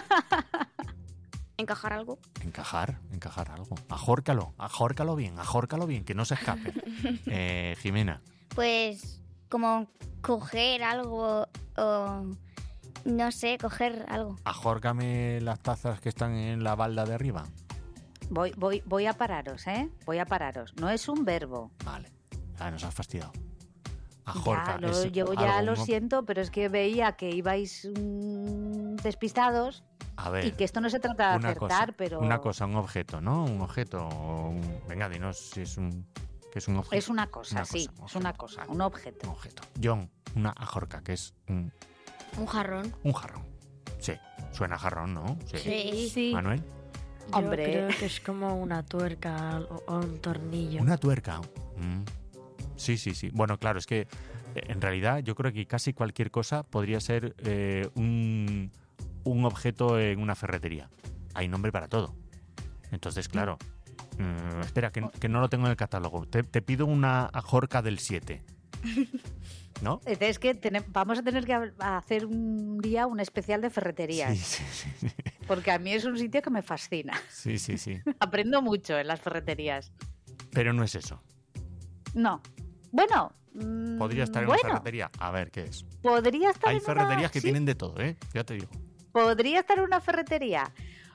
Encajar algo. encajar, encajar algo. Ajórcalo, ajórcalo bien, ajórcalo bien, que no se escape. Eh, Jimena, Pues como coger algo o... No sé, coger algo. ajórcame las tazas que están en la balda de arriba. Voy, voy, voy a pararos, ¿eh? Voy a pararos. No es un verbo. Vale, ah, nos has fastidiado. Ajorca. Ya, lo- es yo ya algo, lo ¿no? siento, pero es que veía que ibais mm, despistados A ver, y que esto no se trata de una acertar, cosa, pero una cosa, un objeto, ¿no? Un objeto. un- Venga, dinos si es un, que es un objeto. es una cosa, Una sí, cosa, un es una objeto, cosa, vale. un objeto. Un objeto. John, una ajorca, que es un, Un jarrón. un jarrón. Sí, suena a jarrón, ¿no? Sí. Sí. Manuel, Yo Hombre. creo que es como una tuerca o, o un tornillo. una tuerca. Mm. Sí, sí, sí. Bueno, claro, es que eh, en realidad yo creo que casi cualquier cosa podría ser eh, un, un objeto en una ferretería. Hay nombre para todo. Entonces, claro. mm, espera, que, que no lo tengo en el catálogo. Te, te pido una ajorca del siete. ¿No? Es que tene- vamos a tener que hab- hacer un día un especial de ferreterías, Sí, sí, sí. porque a mí es un sitio que me fascina. Sí, sí, sí. Aprendo mucho en las ferreterías. Pero no es eso. No. Bueno. mm, Podría estar en bueno, una ferretería. A ver, ¿qué es? podría estar Hay en una- ferreterías que sí, tienen de todo, ¿eh? Ya te digo. Podría estar en una ferretería,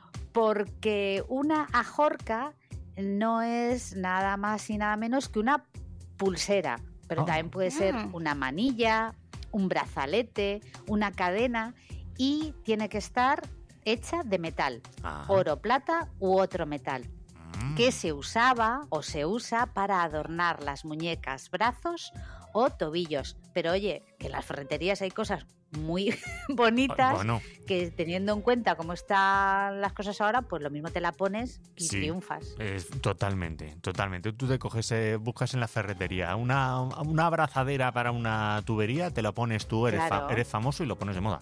porque una ajorca no es nada más y nada menos que una pulsera, pero Ah. también puede ser Ah. una manilla, un brazalete, una cadena, y tiene que estar hecha de metal, Ah. oro, plata u otro metal, Mm. que se usaba o se usa para adornar las muñecas, brazos o tobillos. Pero oye, que en las ferreterías hay cosas muy bonitas, Bueno, que teniendo en cuenta cómo están las cosas ahora, pues lo mismo te la pones y Sí. triunfas. es totalmente, totalmente. Tú te coges, eh, buscas en la ferretería una, una abrazadera para una tubería, te la pones tú, eres, fa- Claro. eres famoso y lo pones de moda.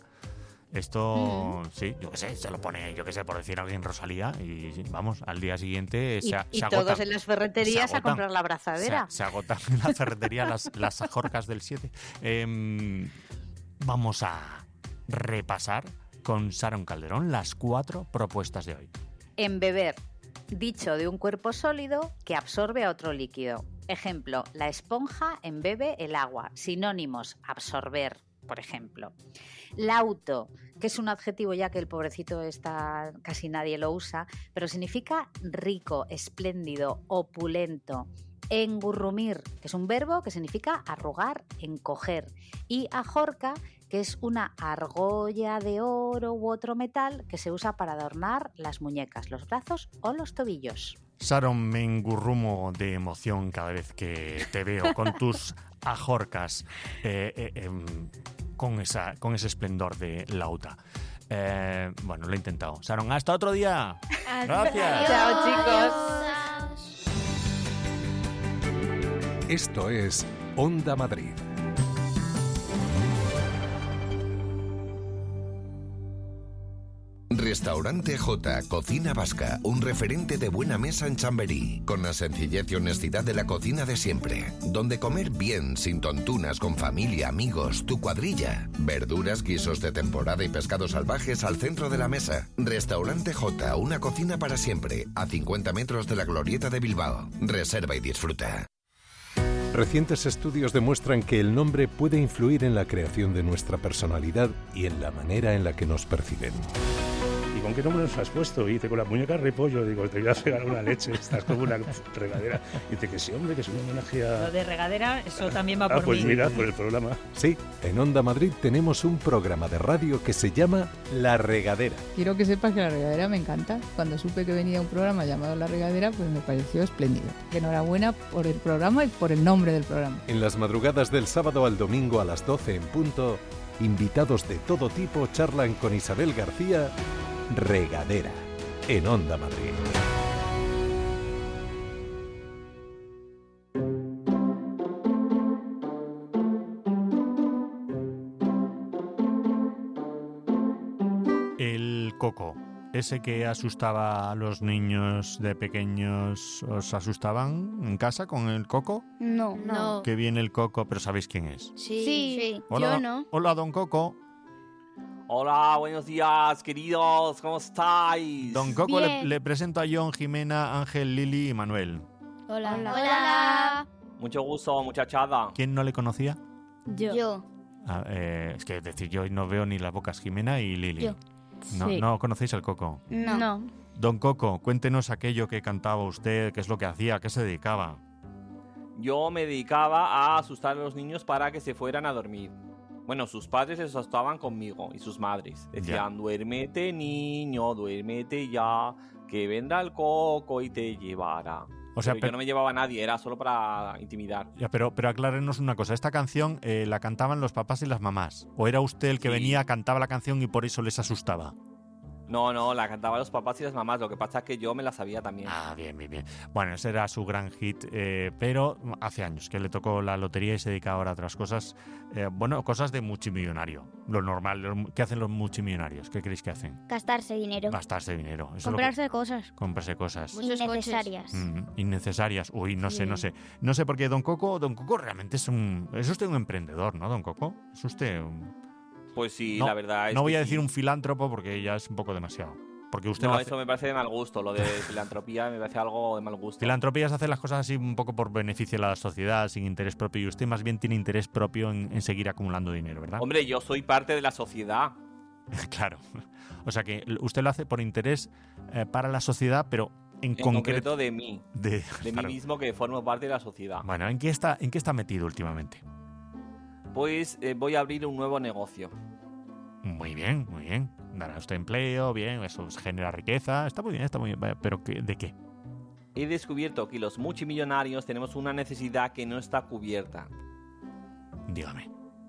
Esto, sí, yo qué sé, se lo pone, yo qué sé, por decir alguien Rosalía, y vamos, al día siguiente Y, se, a- y se todos agotan. en las ferreterías se a agotan. comprar la Se, abrazadera. se agotan en la ferretería las, las ajorcas del siete. Em, vamos a repasar con Sharon Calderón las cuatro propuestas de hoy. Embeber, dicho de un cuerpo sólido que absorbe a otro líquido. Ejemplo, la esponja embebe el agua. Sinónimos, absorber, por ejemplo. Lauto, que es un adjetivo ya que el pobrecito está, casi nadie lo usa, pero significa rico, espléndido, opulento. Engurrumir, que es un verbo que significa arrugar, encoger. Y ajorca, que es una argolla de oro u otro metal que se usa para adornar las muñecas, los brazos o los tobillos. Sharon, me engurrumo de emoción cada vez que te veo con tus ajorcas, eh, eh, eh, con, esa, con ese esplendor de lauta. Eh, bueno, lo he intentado. Sharon, hasta otro día. Gracias. Chao, chicos. Esto es Onda Madrid. Restaurante J, Cocina Vasca, un referente de buena mesa en Chamberí, con la sencillez y honestidad de la cocina de siempre, donde comer bien, sin tontunas, con familia, amigos, tu cuadrilla, verduras, guisos de temporada y pescados salvajes al centro de la mesa. Restaurante J, una cocina para siempre, a cincuenta metros de la Glorieta de Bilbao. Reserva y disfruta. Recientes estudios demuestran que el nombre puede influir en la creación de nuestra personalidad y en la manera en la que nos perciben. ¿Y con qué nombre nos has puesto? Y dice, con la muñeca repollo. Digo, te voy a pegar una leche, estás como una regadera. Y dice que sí, hombre, que es un homenaje a... Lo de regadera, eso también va ah, por pues mí. mira, por el programa. Sí, en Onda Madrid tenemos un programa de radio que se llama La Regadera. Quiero que sepas que La Regadera me encanta. Cuando supe que venía un programa llamado La Regadera, pues me pareció espléndido. Enhorabuena por el programa y por el nombre del programa. En las madrugadas del sábado al domingo a las doce en punto, invitados de todo tipo charlan con Isabel García. Regadera, en Onda Madrid. El coco, ese que asustaba a los niños de pequeños, ¿os asustaban en casa con el coco? No, no. Que viene el coco, pero ¿sabéis quién es? Sí, sí. Hola, Yo no. Hola, don Coco. Hola, buenos días, queridos, ¿cómo estáis? Don Coco le, le presento a John, Jimena, Ángel, Lili y Manuel. Hola. Hola. Hola. Mucho gusto, muchachada. ¿Quién no le conocía? Yo. Yo. Ah, eh, es que decir, yo no veo ni las bocas, Jimena y Lili. Yo. No, Sí. ¿No conocéis al Coco? No. No. Don Coco, cuéntenos aquello que cantaba usted, qué es lo que hacía, a qué se dedicaba. Yo me dedicaba a asustar a los niños para que se fueran a dormir. Bueno, sus padres se asustaban conmigo y sus madres. Decían, Ya. duérmete niño, duérmete ya, que vendrá el coco y te llevará. O sea, Pero pe- yo no me llevaba a nadie, era solo para intimidar. Ya, pero, pero aclárenos una cosa, ¿esta canción eh, la cantaban los papás y las mamás? ¿O era usted el que Sí. venía, cantaba la canción y por eso les asustaba? No, no, la cantaban los papás y las mamás, lo que pasa es que yo me la sabía también. Ah, bien, bien, bien. Bueno, ese era su gran hit, eh, pero hace años que le tocó la lotería y se dedica ahora a otras cosas. Eh, bueno, cosas de multimillonario. Lo normal, lo- ¿qué hacen los multimillonarios? ¿Qué creéis que hacen? Gastarse dinero. Gastarse dinero. Eso es lo Comprarse que- cosas. comprarse cosas. Innecesarias. Mm, innecesarias. Uy, no sé, Sí. no sé. No sé, porque Don Coco, Don Coco realmente es un... Es usted un emprendedor, ¿no, Don Coco? Es usted un... Pues sí, No, la verdad es no voy que a sí. decir un filántropo porque ya es un poco demasiado. Porque usted No, lo hace- eso me parece de mal gusto, lo de filantropía me parece algo de mal gusto. Filantropía es hacer las cosas así un poco por beneficio de la sociedad, sin interés propio. Y usted más bien tiene interés propio en, en seguir acumulando dinero, ¿verdad? Hombre, yo soy parte de la sociedad. Claro. O sea que usted lo hace por interés eh, para la sociedad, pero en, En concreto de mí. De, De claro. mí mismo, que formo parte de la sociedad. Bueno, ¿en qué está, en qué está metido últimamente? Pues eh, voy a abrir un nuevo negocio. Muy bien, muy bien. Dará usted empleo, bien, eso genera riqueza. Está muy bien, está muy bien. Vaya, ¿pero qué- de qué? He descubierto que los multimillonarios tenemos una necesidad que no está cubierta. Dígame.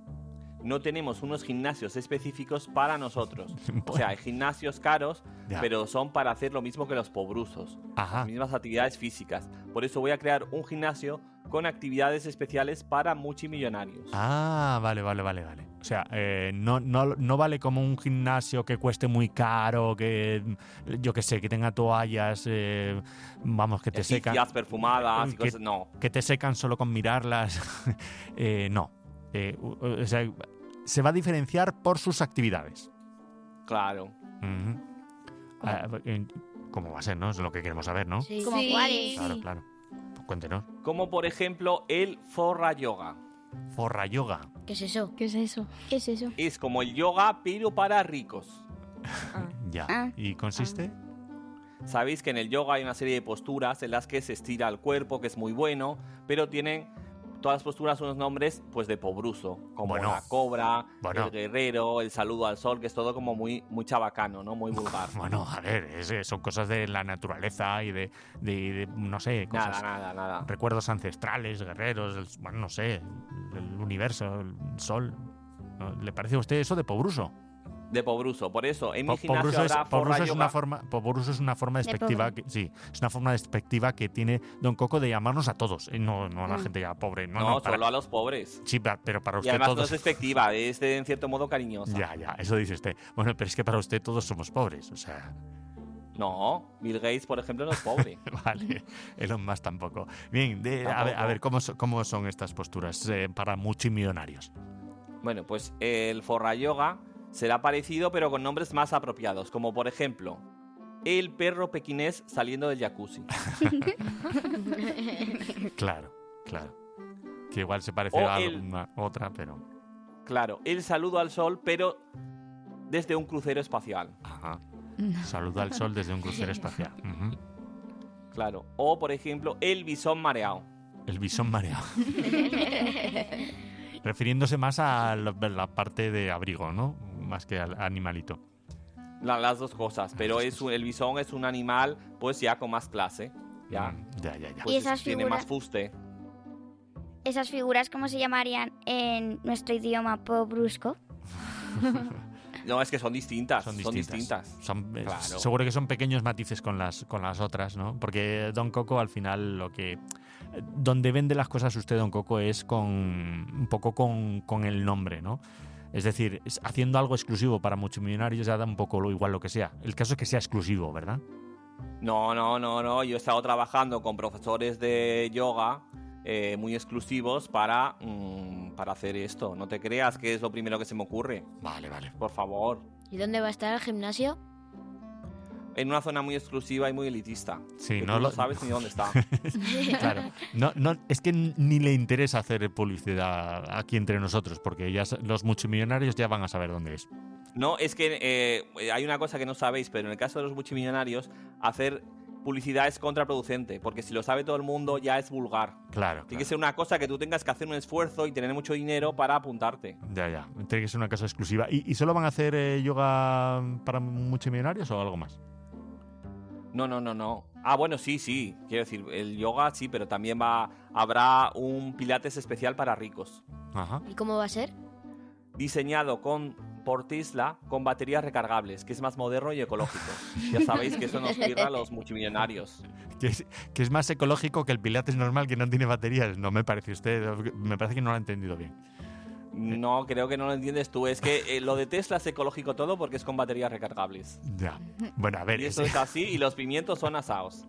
No tenemos unos gimnasios específicos para nosotros. O sea, hay gimnasios caros, Ya. pero son para hacer lo mismo que los pobrusos. Ajá. Las mismas actividades físicas. Por eso voy a crear un gimnasio con actividades especiales para multimillonarios. Ah, vale, vale, vale, vale. O sea, eh, no, no, no vale como un gimnasio que cueste muy caro, que yo que sé, que tenga toallas, eh, vamos, que te secan. Egipcias, perfumadas y que, cosas. No. que te secan solo con mirarlas. Eh, no. Eh, o o sea, se va a diferenciar por sus actividades. Claro. Ujú. Ah, eh, ¿Cómo va a ser, no? Es lo que queremos saber, ¿no? ¿Como cuáles? Claro, claro. Pues cuéntenos. Como por ejemplo el Forra Yoga. Forra yoga. ¿Qué es eso? ¿Qué es eso? ¿Qué es eso? Es como el yoga, pero para ricos. Ya. Ah. ¿Y consiste? Sabéis que en el yoga hay una serie de posturas en las que se estira el cuerpo, que es muy bueno, pero tienen todas las posturas unos nombres pues de pobruso, como Bueno. la cobra, Bueno. el guerrero, el saludo al sol, que es todo como muy, muy chabacano, ¿no? Muy vulgar. Bueno, a ver, es- son cosas de la naturaleza y de, de- de, no sé, cosas... Nada, nada, nada. Recuerdos ancestrales, guerreros, el- bueno, no sé, el universo, el sol. ¿No? ¿Le parece a usted eso de pobruso? De pobruso, por eso, en mi Po- gimnasio Pobruso es, habrá forra pobruso es una yoga. forma, pobruso es una forma De despectiva, pobre. que, sí, es una forma despectiva que tiene Don Coco de llamarnos a todos, eh, no, no a la Mm. gente ya pobre, no, No, no, para- solo a los pobres. sí, pa- pero para Y usted además no todos, es despectiva, es de, en cierto modo cariñosa. ya, ya, eso dice usted. Bueno, pero es que para usted todos somos pobres, o sea, No, Bill Gates, por ejemplo, no es pobre. vale, Elon Musk tampoco. Bien, de- a ver, a Tampoco. ver ¿cómo, so- cómo son estas posturas eh, para multimillonarios? Bueno, pues el forra yoga será parecido pero con nombres más apropiados, como por ejemplo, el perro pequinés saliendo del jacuzzi. Claro, claro. Que igual se parece O a el- alguna otra, pero... Claro, el saludo al sol pero desde un crucero espacial. Ajá. Saluda al sol desde un crucero espacial. Ujú. Claro. O por ejemplo, el bisón mareado. El bisón mareado. Refiriéndose más a la, la parte de abrigo, ¿no? Más que al animalito. La- las dos cosas, pero es un- el bisón es un animal pues ya con más clase. Ya, Mm, ya, ya, ya. pues ¿Y esas tiene figuras? más fuste. ¿Esas figuras cómo se llamarían en nuestro idioma pobrusco? No, es que son distintas. Son Son distintas. distintas. Son, eh, Claro. Seguro que son pequeños matices con las, con las otras, ¿no? Porque Don Coco al final lo que... Donde vende las cosas usted, Don Coco, es con un poco con, con el nombre, ¿no? Es decir, es- haciendo algo exclusivo para multimillonarios ya da un poco lo igual lo que sea. El caso es que sea exclusivo, ¿verdad? No, no, no, no. Yo he estado trabajando con profesores de yoga eh, muy exclusivos para, mm, para hacer esto. No te creas que es lo primero que se me ocurre. Vale, vale. Por favor. ¿Y dónde va a estar el gimnasio? En una zona muy exclusiva y muy elitista. Sí, que no tú lo- no sabes ni dónde está. Claro. No, no, es que ni le interesa hacer publicidad aquí entre nosotros, porque ya sa- los multimillonarios ya van a saber dónde es. No, es que eh, hay una cosa que no sabéis, pero en el caso de los multimillonarios, hacer publicidad es contraproducente, porque si lo sabe todo el mundo ya es vulgar. Claro. Tiene que ser una cosa que tú tengas que hacer un esfuerzo y tener mucho dinero para apuntarte. Ya, ya. Tiene que ser una cosa exclusiva. ¿Y, y solo van a hacer eh, yoga para multimillonarios o algo más? No, no, no, no. Ah, bueno, sí, sí. Quiero decir, el yoga sí, pero también va habrá un pilates especial para ricos. Ajá. ¿Y cómo va a ser? Diseñado con por Tesla con baterías recargables, que es más moderno y ecológico. Ya sabéis que eso nos pirra a los multimillonarios. Que es, que es más ecológico que el pilates normal que no tiene baterías. No me parece usted. Me parece que no lo ha entendido bien. No, creo que no lo entiendes tú. Es que eh, lo de Tesla es ecológico todo porque es con baterías recargables. Ya. Bueno, a ver. Y eso ese- es así y los pimientos son asados.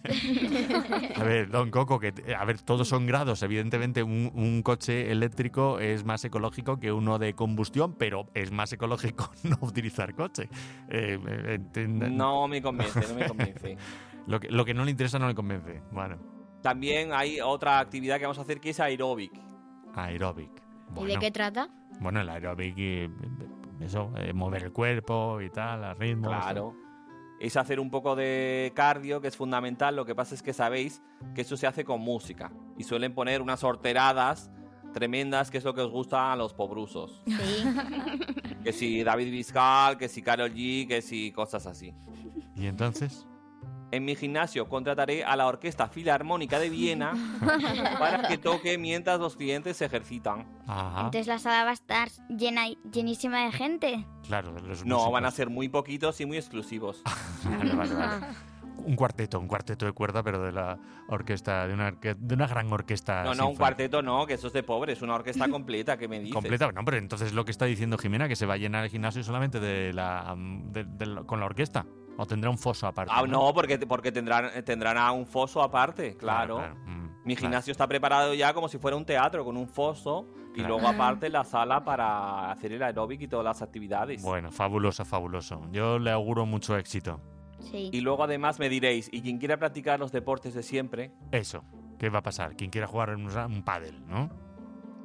A ver, Don Coco, que a ver, todos son grados. Evidentemente, un, un coche eléctrico es más ecológico que uno de combustión, pero es más ecológico no utilizar coche. Eh, eh, entiende- No me convence, no me convence. Lo que, lo que no le interesa no le convence. Bueno, También hay otra actividad que vamos a hacer que es aeróbic. aeróbic. ¿Y Bueno, de qué trata? bueno, el aeróbic, eh, eso, eh, mover el cuerpo y tal, a ritmo. Claro. Es hacer un poco de cardio, que es fundamental. Lo que pasa es que sabéis que eso se hace con música. Y suelen poner unas horteradas tremendas, que es lo que os gusta a los pobrusos. Sí. Que si David Bisbal, que si Karol G, que si cosas así. ¿Y entonces? En mi gimnasio contrataré a la Orquesta Filarmónica de Viena para que toque mientras los clientes se ejercitan. Ajá. Entonces la sala va a estar llena, llenísima de gente. Claro, los No, músicos. van a ser muy poquitos y muy exclusivos. Vale, vale, vale. Un cuarteto, un cuarteto de cuerda, pero de la orquesta, de una, orque- de una gran orquesta. No, no, un sinfónica. cuarteto no, que eso es de pobres, una orquesta completa, ¿qué me dices? Completa, no, pero entonces lo que está diciendo Jimena, que se va a llenar el gimnasio solamente de la, de- de la- con la orquesta. O tendrá un foso aparte. Ah, no, porque, porque tendrán, tendrán a un foso aparte, claro. Claro, claro. Mm, Mi claro. gimnasio está preparado ya como si fuera un teatro, con un foso y Claro. luego aparte la sala para hacer el aeróbic y todas las actividades. Bueno, fabuloso, fabuloso. Yo le auguro mucho éxito. Sí. Y luego además me diréis, y quien quiera practicar los deportes de siempre, Eso. ¿Qué va a pasar? Quien quiera jugar en un, un pádel, ¿no?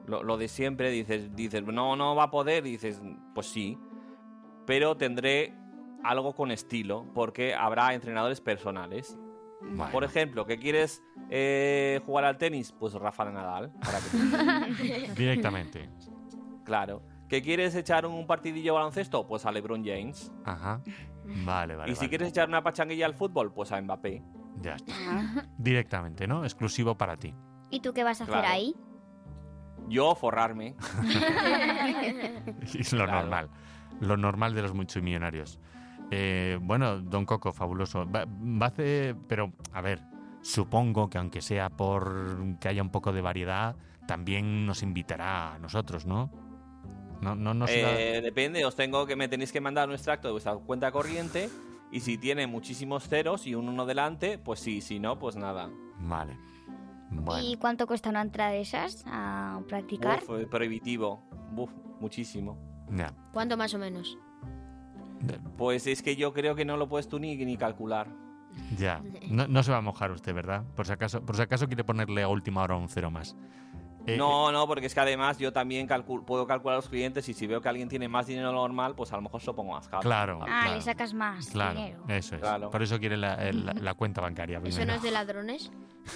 Lo, lo de siempre, dices, dices, no, no va a poder, dices, pues sí, pero tendré algo con estilo, porque habrá entrenadores personales. Bueno. Por ejemplo, ¿que quieres eh, jugar al tenis? Pues Rafa Nadal. Para que... Directamente. Claro. ¿Que quieres echar un partidillo de baloncesto? Pues a LeBron James. Ajá. Vale, vale. Y si vale. quieres echar una pachanguilla al fútbol, pues a Mbappé. Ya está. Directamente, ¿no? Exclusivo para ti. ¿Y tú qué vas a hacer Claro. ahí? Yo forrarme. Es lo Claro. normal. Lo normal de los multimillonarios. Eh, bueno, Don Coco, fabuloso. Va, va a hacer, pero, a ver, supongo que aunque sea por que haya un poco de variedad, también nos invitará a nosotros, ¿no? No, no, no será- Eh, depende, os tengo que me tenéis que mandar un extracto de vuestra cuenta corriente y si tiene muchísimos ceros y un uno delante, pues sí, si no, pues nada. Vale. Bueno. ¿Y cuánto cuesta una entrada de esas a practicar? Uf, eh, prohibitivo. Uf, muchísimo. Ya. ¿Cuánto más o menos? Pues es que yo creo que no lo puedes tú ni, ni calcular. Ya. No, no se va a mojar usted, ¿verdad? Por si acaso, por si acaso quiere ponerle a última hora un cero más. Eh, No, no, porque es que además yo también calcul- puedo calcular a los clientes y si veo que alguien tiene más dinero de lo normal, pues a lo mejor se lo pongo más caro. Claro. Ah, claro. le sacas más Claro, dinero. eso es. Claro. Por eso quiere la, el- la- la cuenta bancaria ¿Eso primero. no es de ladrones?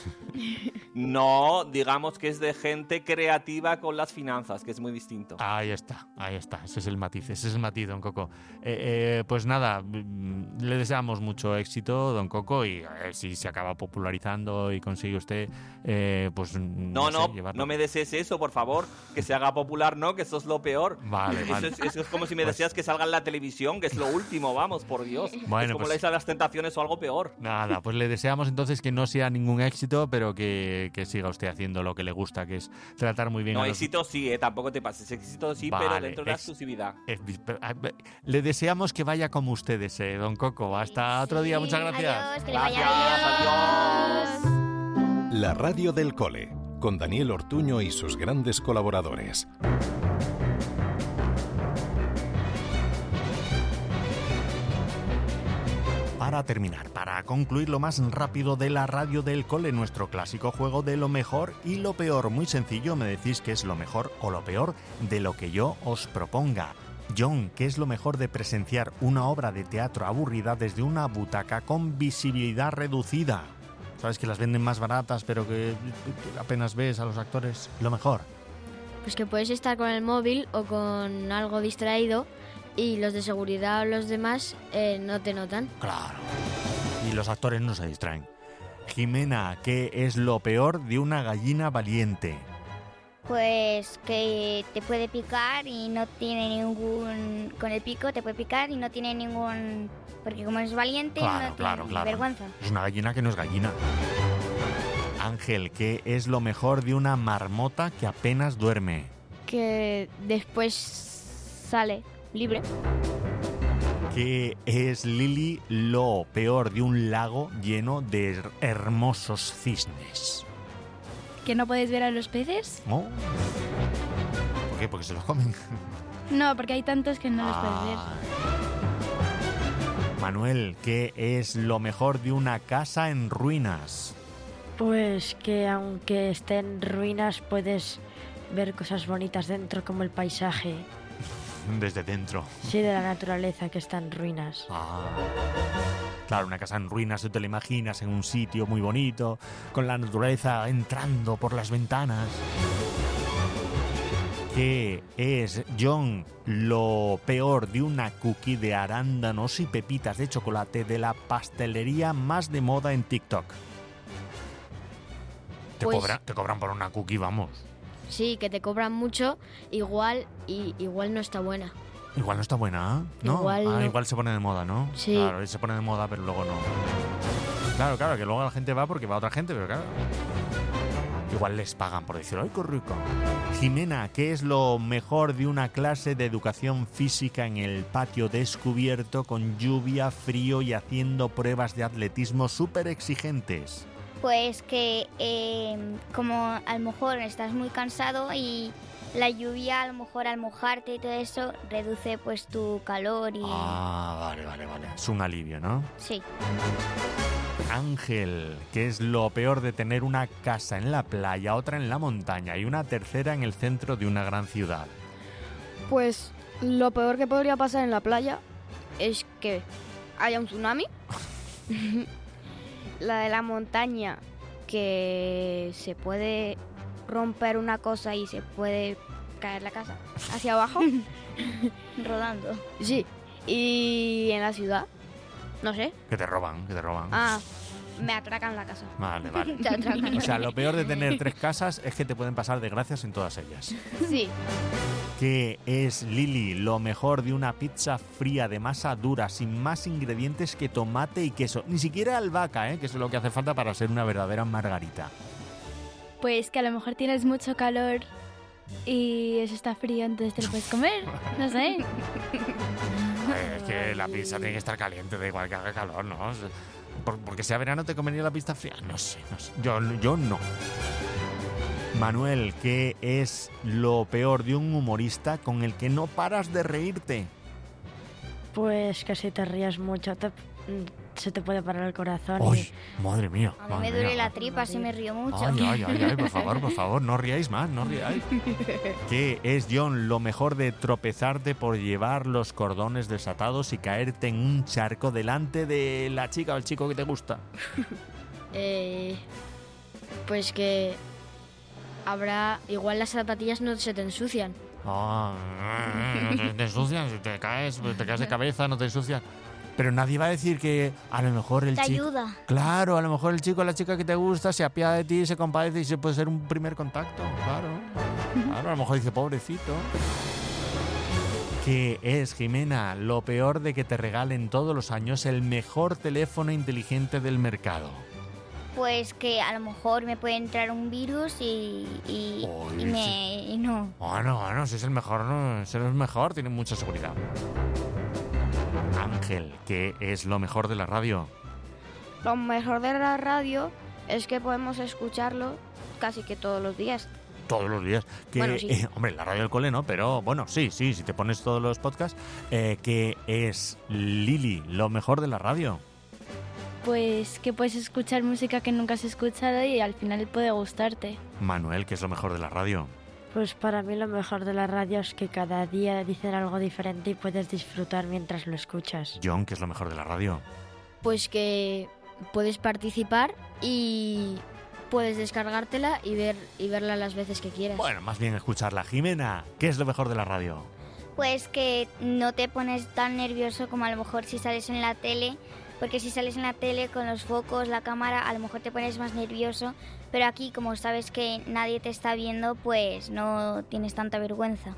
No, digamos que es de gente creativa con las finanzas, que es muy distinto. Ahí está, ahí está. Ese es el matiz, ese es el matiz, Don Coco. Eh, eh, pues nada, mm, le deseamos mucho éxito, Don Coco, y a ver si se acaba popularizando y consigue usted, eh, pues No, sé, no, llevarlo. no me desees eso, por favor, que se haga popular, no, que eso es lo peor. Vale, eso, vale. Es, eso es como si me Pues- deseas que salga en la televisión, que es lo último, vamos, por Dios. Bueno, es como pues- la isla de las tentaciones o algo peor. Nada, pues le deseamos entonces que no sea ningún éxito, pero que, que siga usted haciendo lo que le gusta, que es tratar muy bien No, a los... éxito sí, eh, tampoco te pases, éxito sí, Vale, pero dentro de la ex- exclusividad. Eh, pero, a ver, le deseamos que vaya como ustedes, eh, Don Coco. Hasta otro día, muchas gracias. Adiós, que le vaya bien. La radio del cole, con Daniel Ortuño y sus grandes colaboradores. Para terminar, para concluir lo más rápido de la radio del cole, nuestro clásico juego de lo mejor y lo peor. Muy sencillo, me decís qué es lo mejor o lo peor de lo que yo os proponga. John, ¿qué es lo mejor de presenciar una obra de teatro aburrida desde una butaca con visibilidad reducida? ¿Sabes que las venden más baratas pero que apenas ves a los actores? Lo mejor. Pues que puedes estar con el móvil o con algo distraído y los de seguridad o los demás eh, no te notan. Claro. Y los actores no se distraen. Jimena, ¿qué es lo peor de una gallina valiente? Pues que te puede picar y no tiene ningún... Con el pico te puede picar y no tiene ningún... Porque como es valiente Claro, no claro, tiene claro. vergüenza. Es una gallina que no es gallina. Ángel, ¿qué es lo mejor de una marmota que apenas duerme? Que después sale libre. ¿Qué es, Lili, lo peor de un lago lleno de her- hermosos cisnes? ¿Que no puedes ver a los peces? ¿No? ¿Por qué? Porque se los comen. No, porque hay tantos que no los puedes ver. Ah. Manuel, ¿qué es lo mejor de una casa en ruinas? Pues que aunque esté en ruinas puedes ver cosas bonitas dentro como el paisaje, Desde dentro. sí, de la naturaleza que está en ruinas. Ah. Claro, una casa en ruinas, tú te la imaginas en un sitio muy bonito, con la naturaleza entrando por las ventanas. ¿Qué es, John, lo peor de una cookie de arándanos y pepitas de chocolate de la pastelería más de moda en TikTok? Te, Pues- cobra- te cobran por una cookie, vamos. Sí, que te cobran mucho, igual y igual no está buena. Igual no está buena, ¿no? Igual ah, no. igual se pone de moda, ¿no? Sí. Claro, se pone de moda, pero luego no. Claro, claro, que luego la gente va porque va otra gente, pero claro. Igual les pagan por decir, ¡ay, qué rico! Jimena, ¿qué es lo mejor de una clase de educación física en el patio descubierto con lluvia, frío y haciendo pruebas de atletismo súper exigentes? Pues que eh, como a lo mejor estás muy cansado y la lluvia a lo mejor al mojarte y todo eso reduce pues tu calor y... Ah, vale, vale, vale. Es un alivio, ¿no? Sí. Ángel, ¿qué es lo peor de tener una casa en la playa, otra en la montaña y una tercera en el centro de una gran ciudad? Pues lo peor que podría pasar en la playa es que haya un tsunami. La de la montaña, que se puede romper una cosa y se puede caer la casa hacia abajo. Rodando. Sí. Y en la ciudad, no sé. Que te roban, que te roban. Ah, me atracan la casa. Vale, vale. Te atracan. O sea, lo peor de tener tres casas es que te pueden pasar desgracias en todas ellas. Sí. ¿Qué es, Lili, lo mejor de una pizza fría de masa dura, sin más ingredientes que tomate y queso? Ni siquiera albahaca, ¿eh? Que eso es lo que hace falta para ser una verdadera margarita. Pues que a lo mejor tienes mucho calor y eso está frío, entonces te lo puedes comer. No sé. Ay, es que la pizza tiene que estar caliente, da igual que haga calor, ¿no? Por- porque sea verano te comería la pizza fría. No sé, no sé. Yo, yo no. Manuel, ¿qué es lo peor de un humorista con el que no paras de reírte? Pues que si te rías mucho te- se te puede parar el corazón. ¡Ay, madre mía! A mí madre me duele mía. la tripa si me río mucho. Ay, ay, ay, ay, por favor, por favor, no ríais más, no ríais. ¿Qué es, John, lo mejor de tropezarte por llevar los cordones desatados y caerte en un charco delante de la chica o el chico que te gusta? Eh, pues que habrá... Igual las zapatillas no se te ensucian. Ah, no te, te ensucian, si te caes, te caes de cabeza, no te ensucian. Pero nadie va a decir que a lo mejor el Te chico... ayuda. Claro, a lo mejor el chico o la chica que te gusta se apiada de ti, se compadece y se puede ser un primer contacto. Claro, claro, a lo mejor dice, pobrecito. ¿Qué es, Jimena, lo peor de que te regalen todos los años el mejor teléfono inteligente del mercado? Pues que a lo mejor me puede entrar un virus y, y, Uy, y me, y no. Bueno, bueno, si es el mejor, no, si no es mejor, tiene mucha seguridad. Ángel, ¿qué es lo mejor de la radio? Lo mejor de la radio es que podemos escucharlo casi que todos los días. Todos los días. Que, Bueno, sí. eh, hombre, la radio del cole no, pero bueno, sí, sí, si te pones todos los podcasts, eh, ¿qué es, Lili, lo mejor de la radio? Pues que puedes escuchar música que nunca has escuchado y al final puede gustarte. Manuel, ¿qué es lo mejor de la radio? Pues para mí lo mejor de la radio es que cada día dicen algo diferente y puedes disfrutar mientras lo escuchas. John, ¿qué es lo mejor de la radio? Pues que puedes participar y puedes descargártela y ver y verla las veces que quieras. Bueno, más bien escucharla. Jimena, ¿qué es lo mejor de la radio? Pues que no te pones tan nervioso como a lo mejor si sales en la tele, porque si sales en la tele con los focos, la cámara, a lo mejor te pones más nervioso, pero aquí como sabes que nadie te está viendo, pues no tienes tanta vergüenza.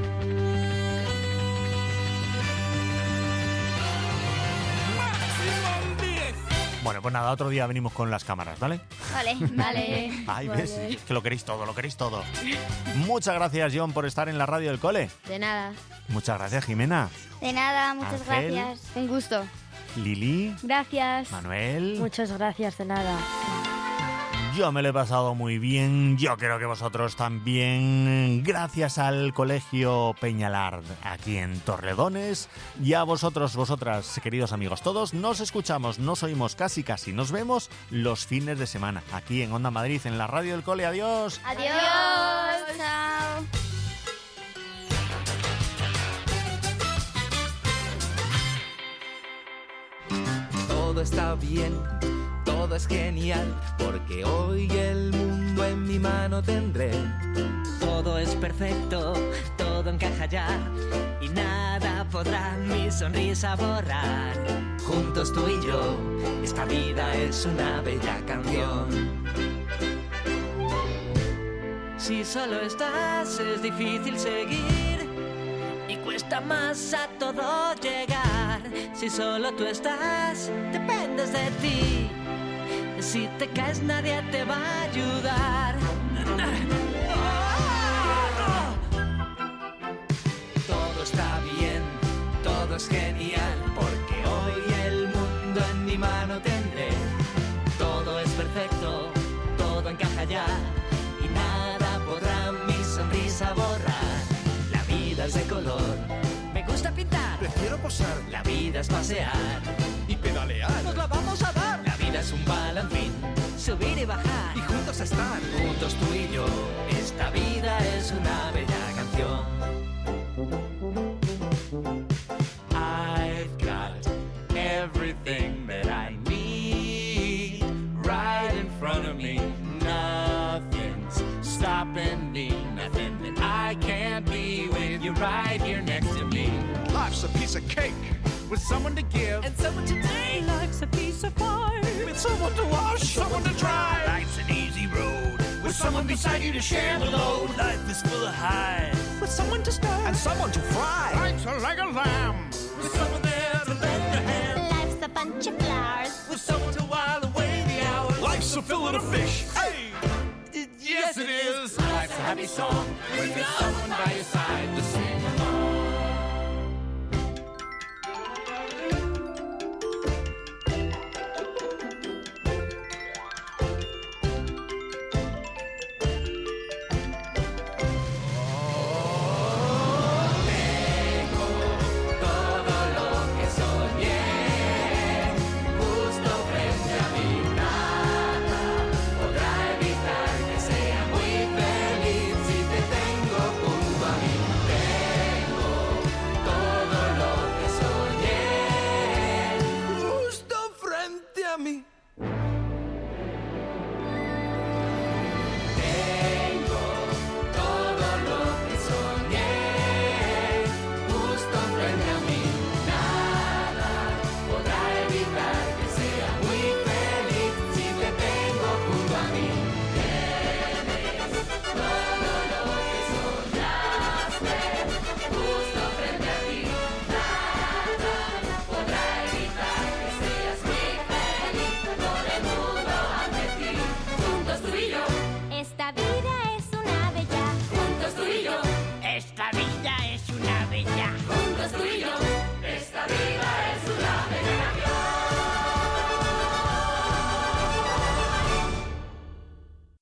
Bueno, pues nada, otro día venimos con las cámaras, ¿vale? Vale, vale. Ay, ves, que lo queréis todo, lo queréis todo. Muchas gracias, John, por estar en la radio del cole. De nada. Muchas gracias, Jimena. De nada, muchas Ángel. gracias. Un gusto. Lili, Gracias. Manuel. Muchas gracias, de nada. Yo me lo he pasado muy bien, yo creo que vosotros también, gracias al Colegio Peñalard aquí en Torrelodones, y a vosotros, vosotras, queridos amigos todos, nos escuchamos, nos oímos casi casi, nos vemos los fines de semana aquí en Onda Madrid, en la radio del cole. Adiós. Adiós. Chao. Todo está bien, todo es genial, porque hoy el mundo en mi mano tendré. Todo es perfecto, todo encaja ya, y nada podrá mi sonrisa borrar. Juntos tú y yo, esta vida es una bella canción. Si solo estás es difícil seguir y cuesta más a todo llegar. Si solo tú estás, dependes de ti. Si te caes nadie te va a ayudar. Todo está bien, todo es genial, porque hoy el mundo en mi mano tendré. Todo es perfecto, todo encaja ya, Y nada podrá mi sonrisa borrar. La vida es de color, me gusta pintar, prefiero posar. La vida es pasear y pedalear. Nos la vamos a dar. La vida vida es un balancín. Subir y bajar. Y juntos estar. Juntos tú y yo. Esta vida es una bella canción. I've got everything that I need right in front of me. Nothing's stopping me. Nothing that I can't be with you right here next to me. Life's a piece of cake with someone to give and someone to take. Life's a piece of pie with someone to wash, someone to dry. Life's an easy road with someone beside you to share the load. Life is full of highs with someone to stir and someone to fry. Life's like a lamb with someone there to lend a hand. Life's a bunch of flowers with someone to while away the hours. Life's a fillet of fish. Hey, yes it is. Life's a happy song when there's someone by your side to sing along.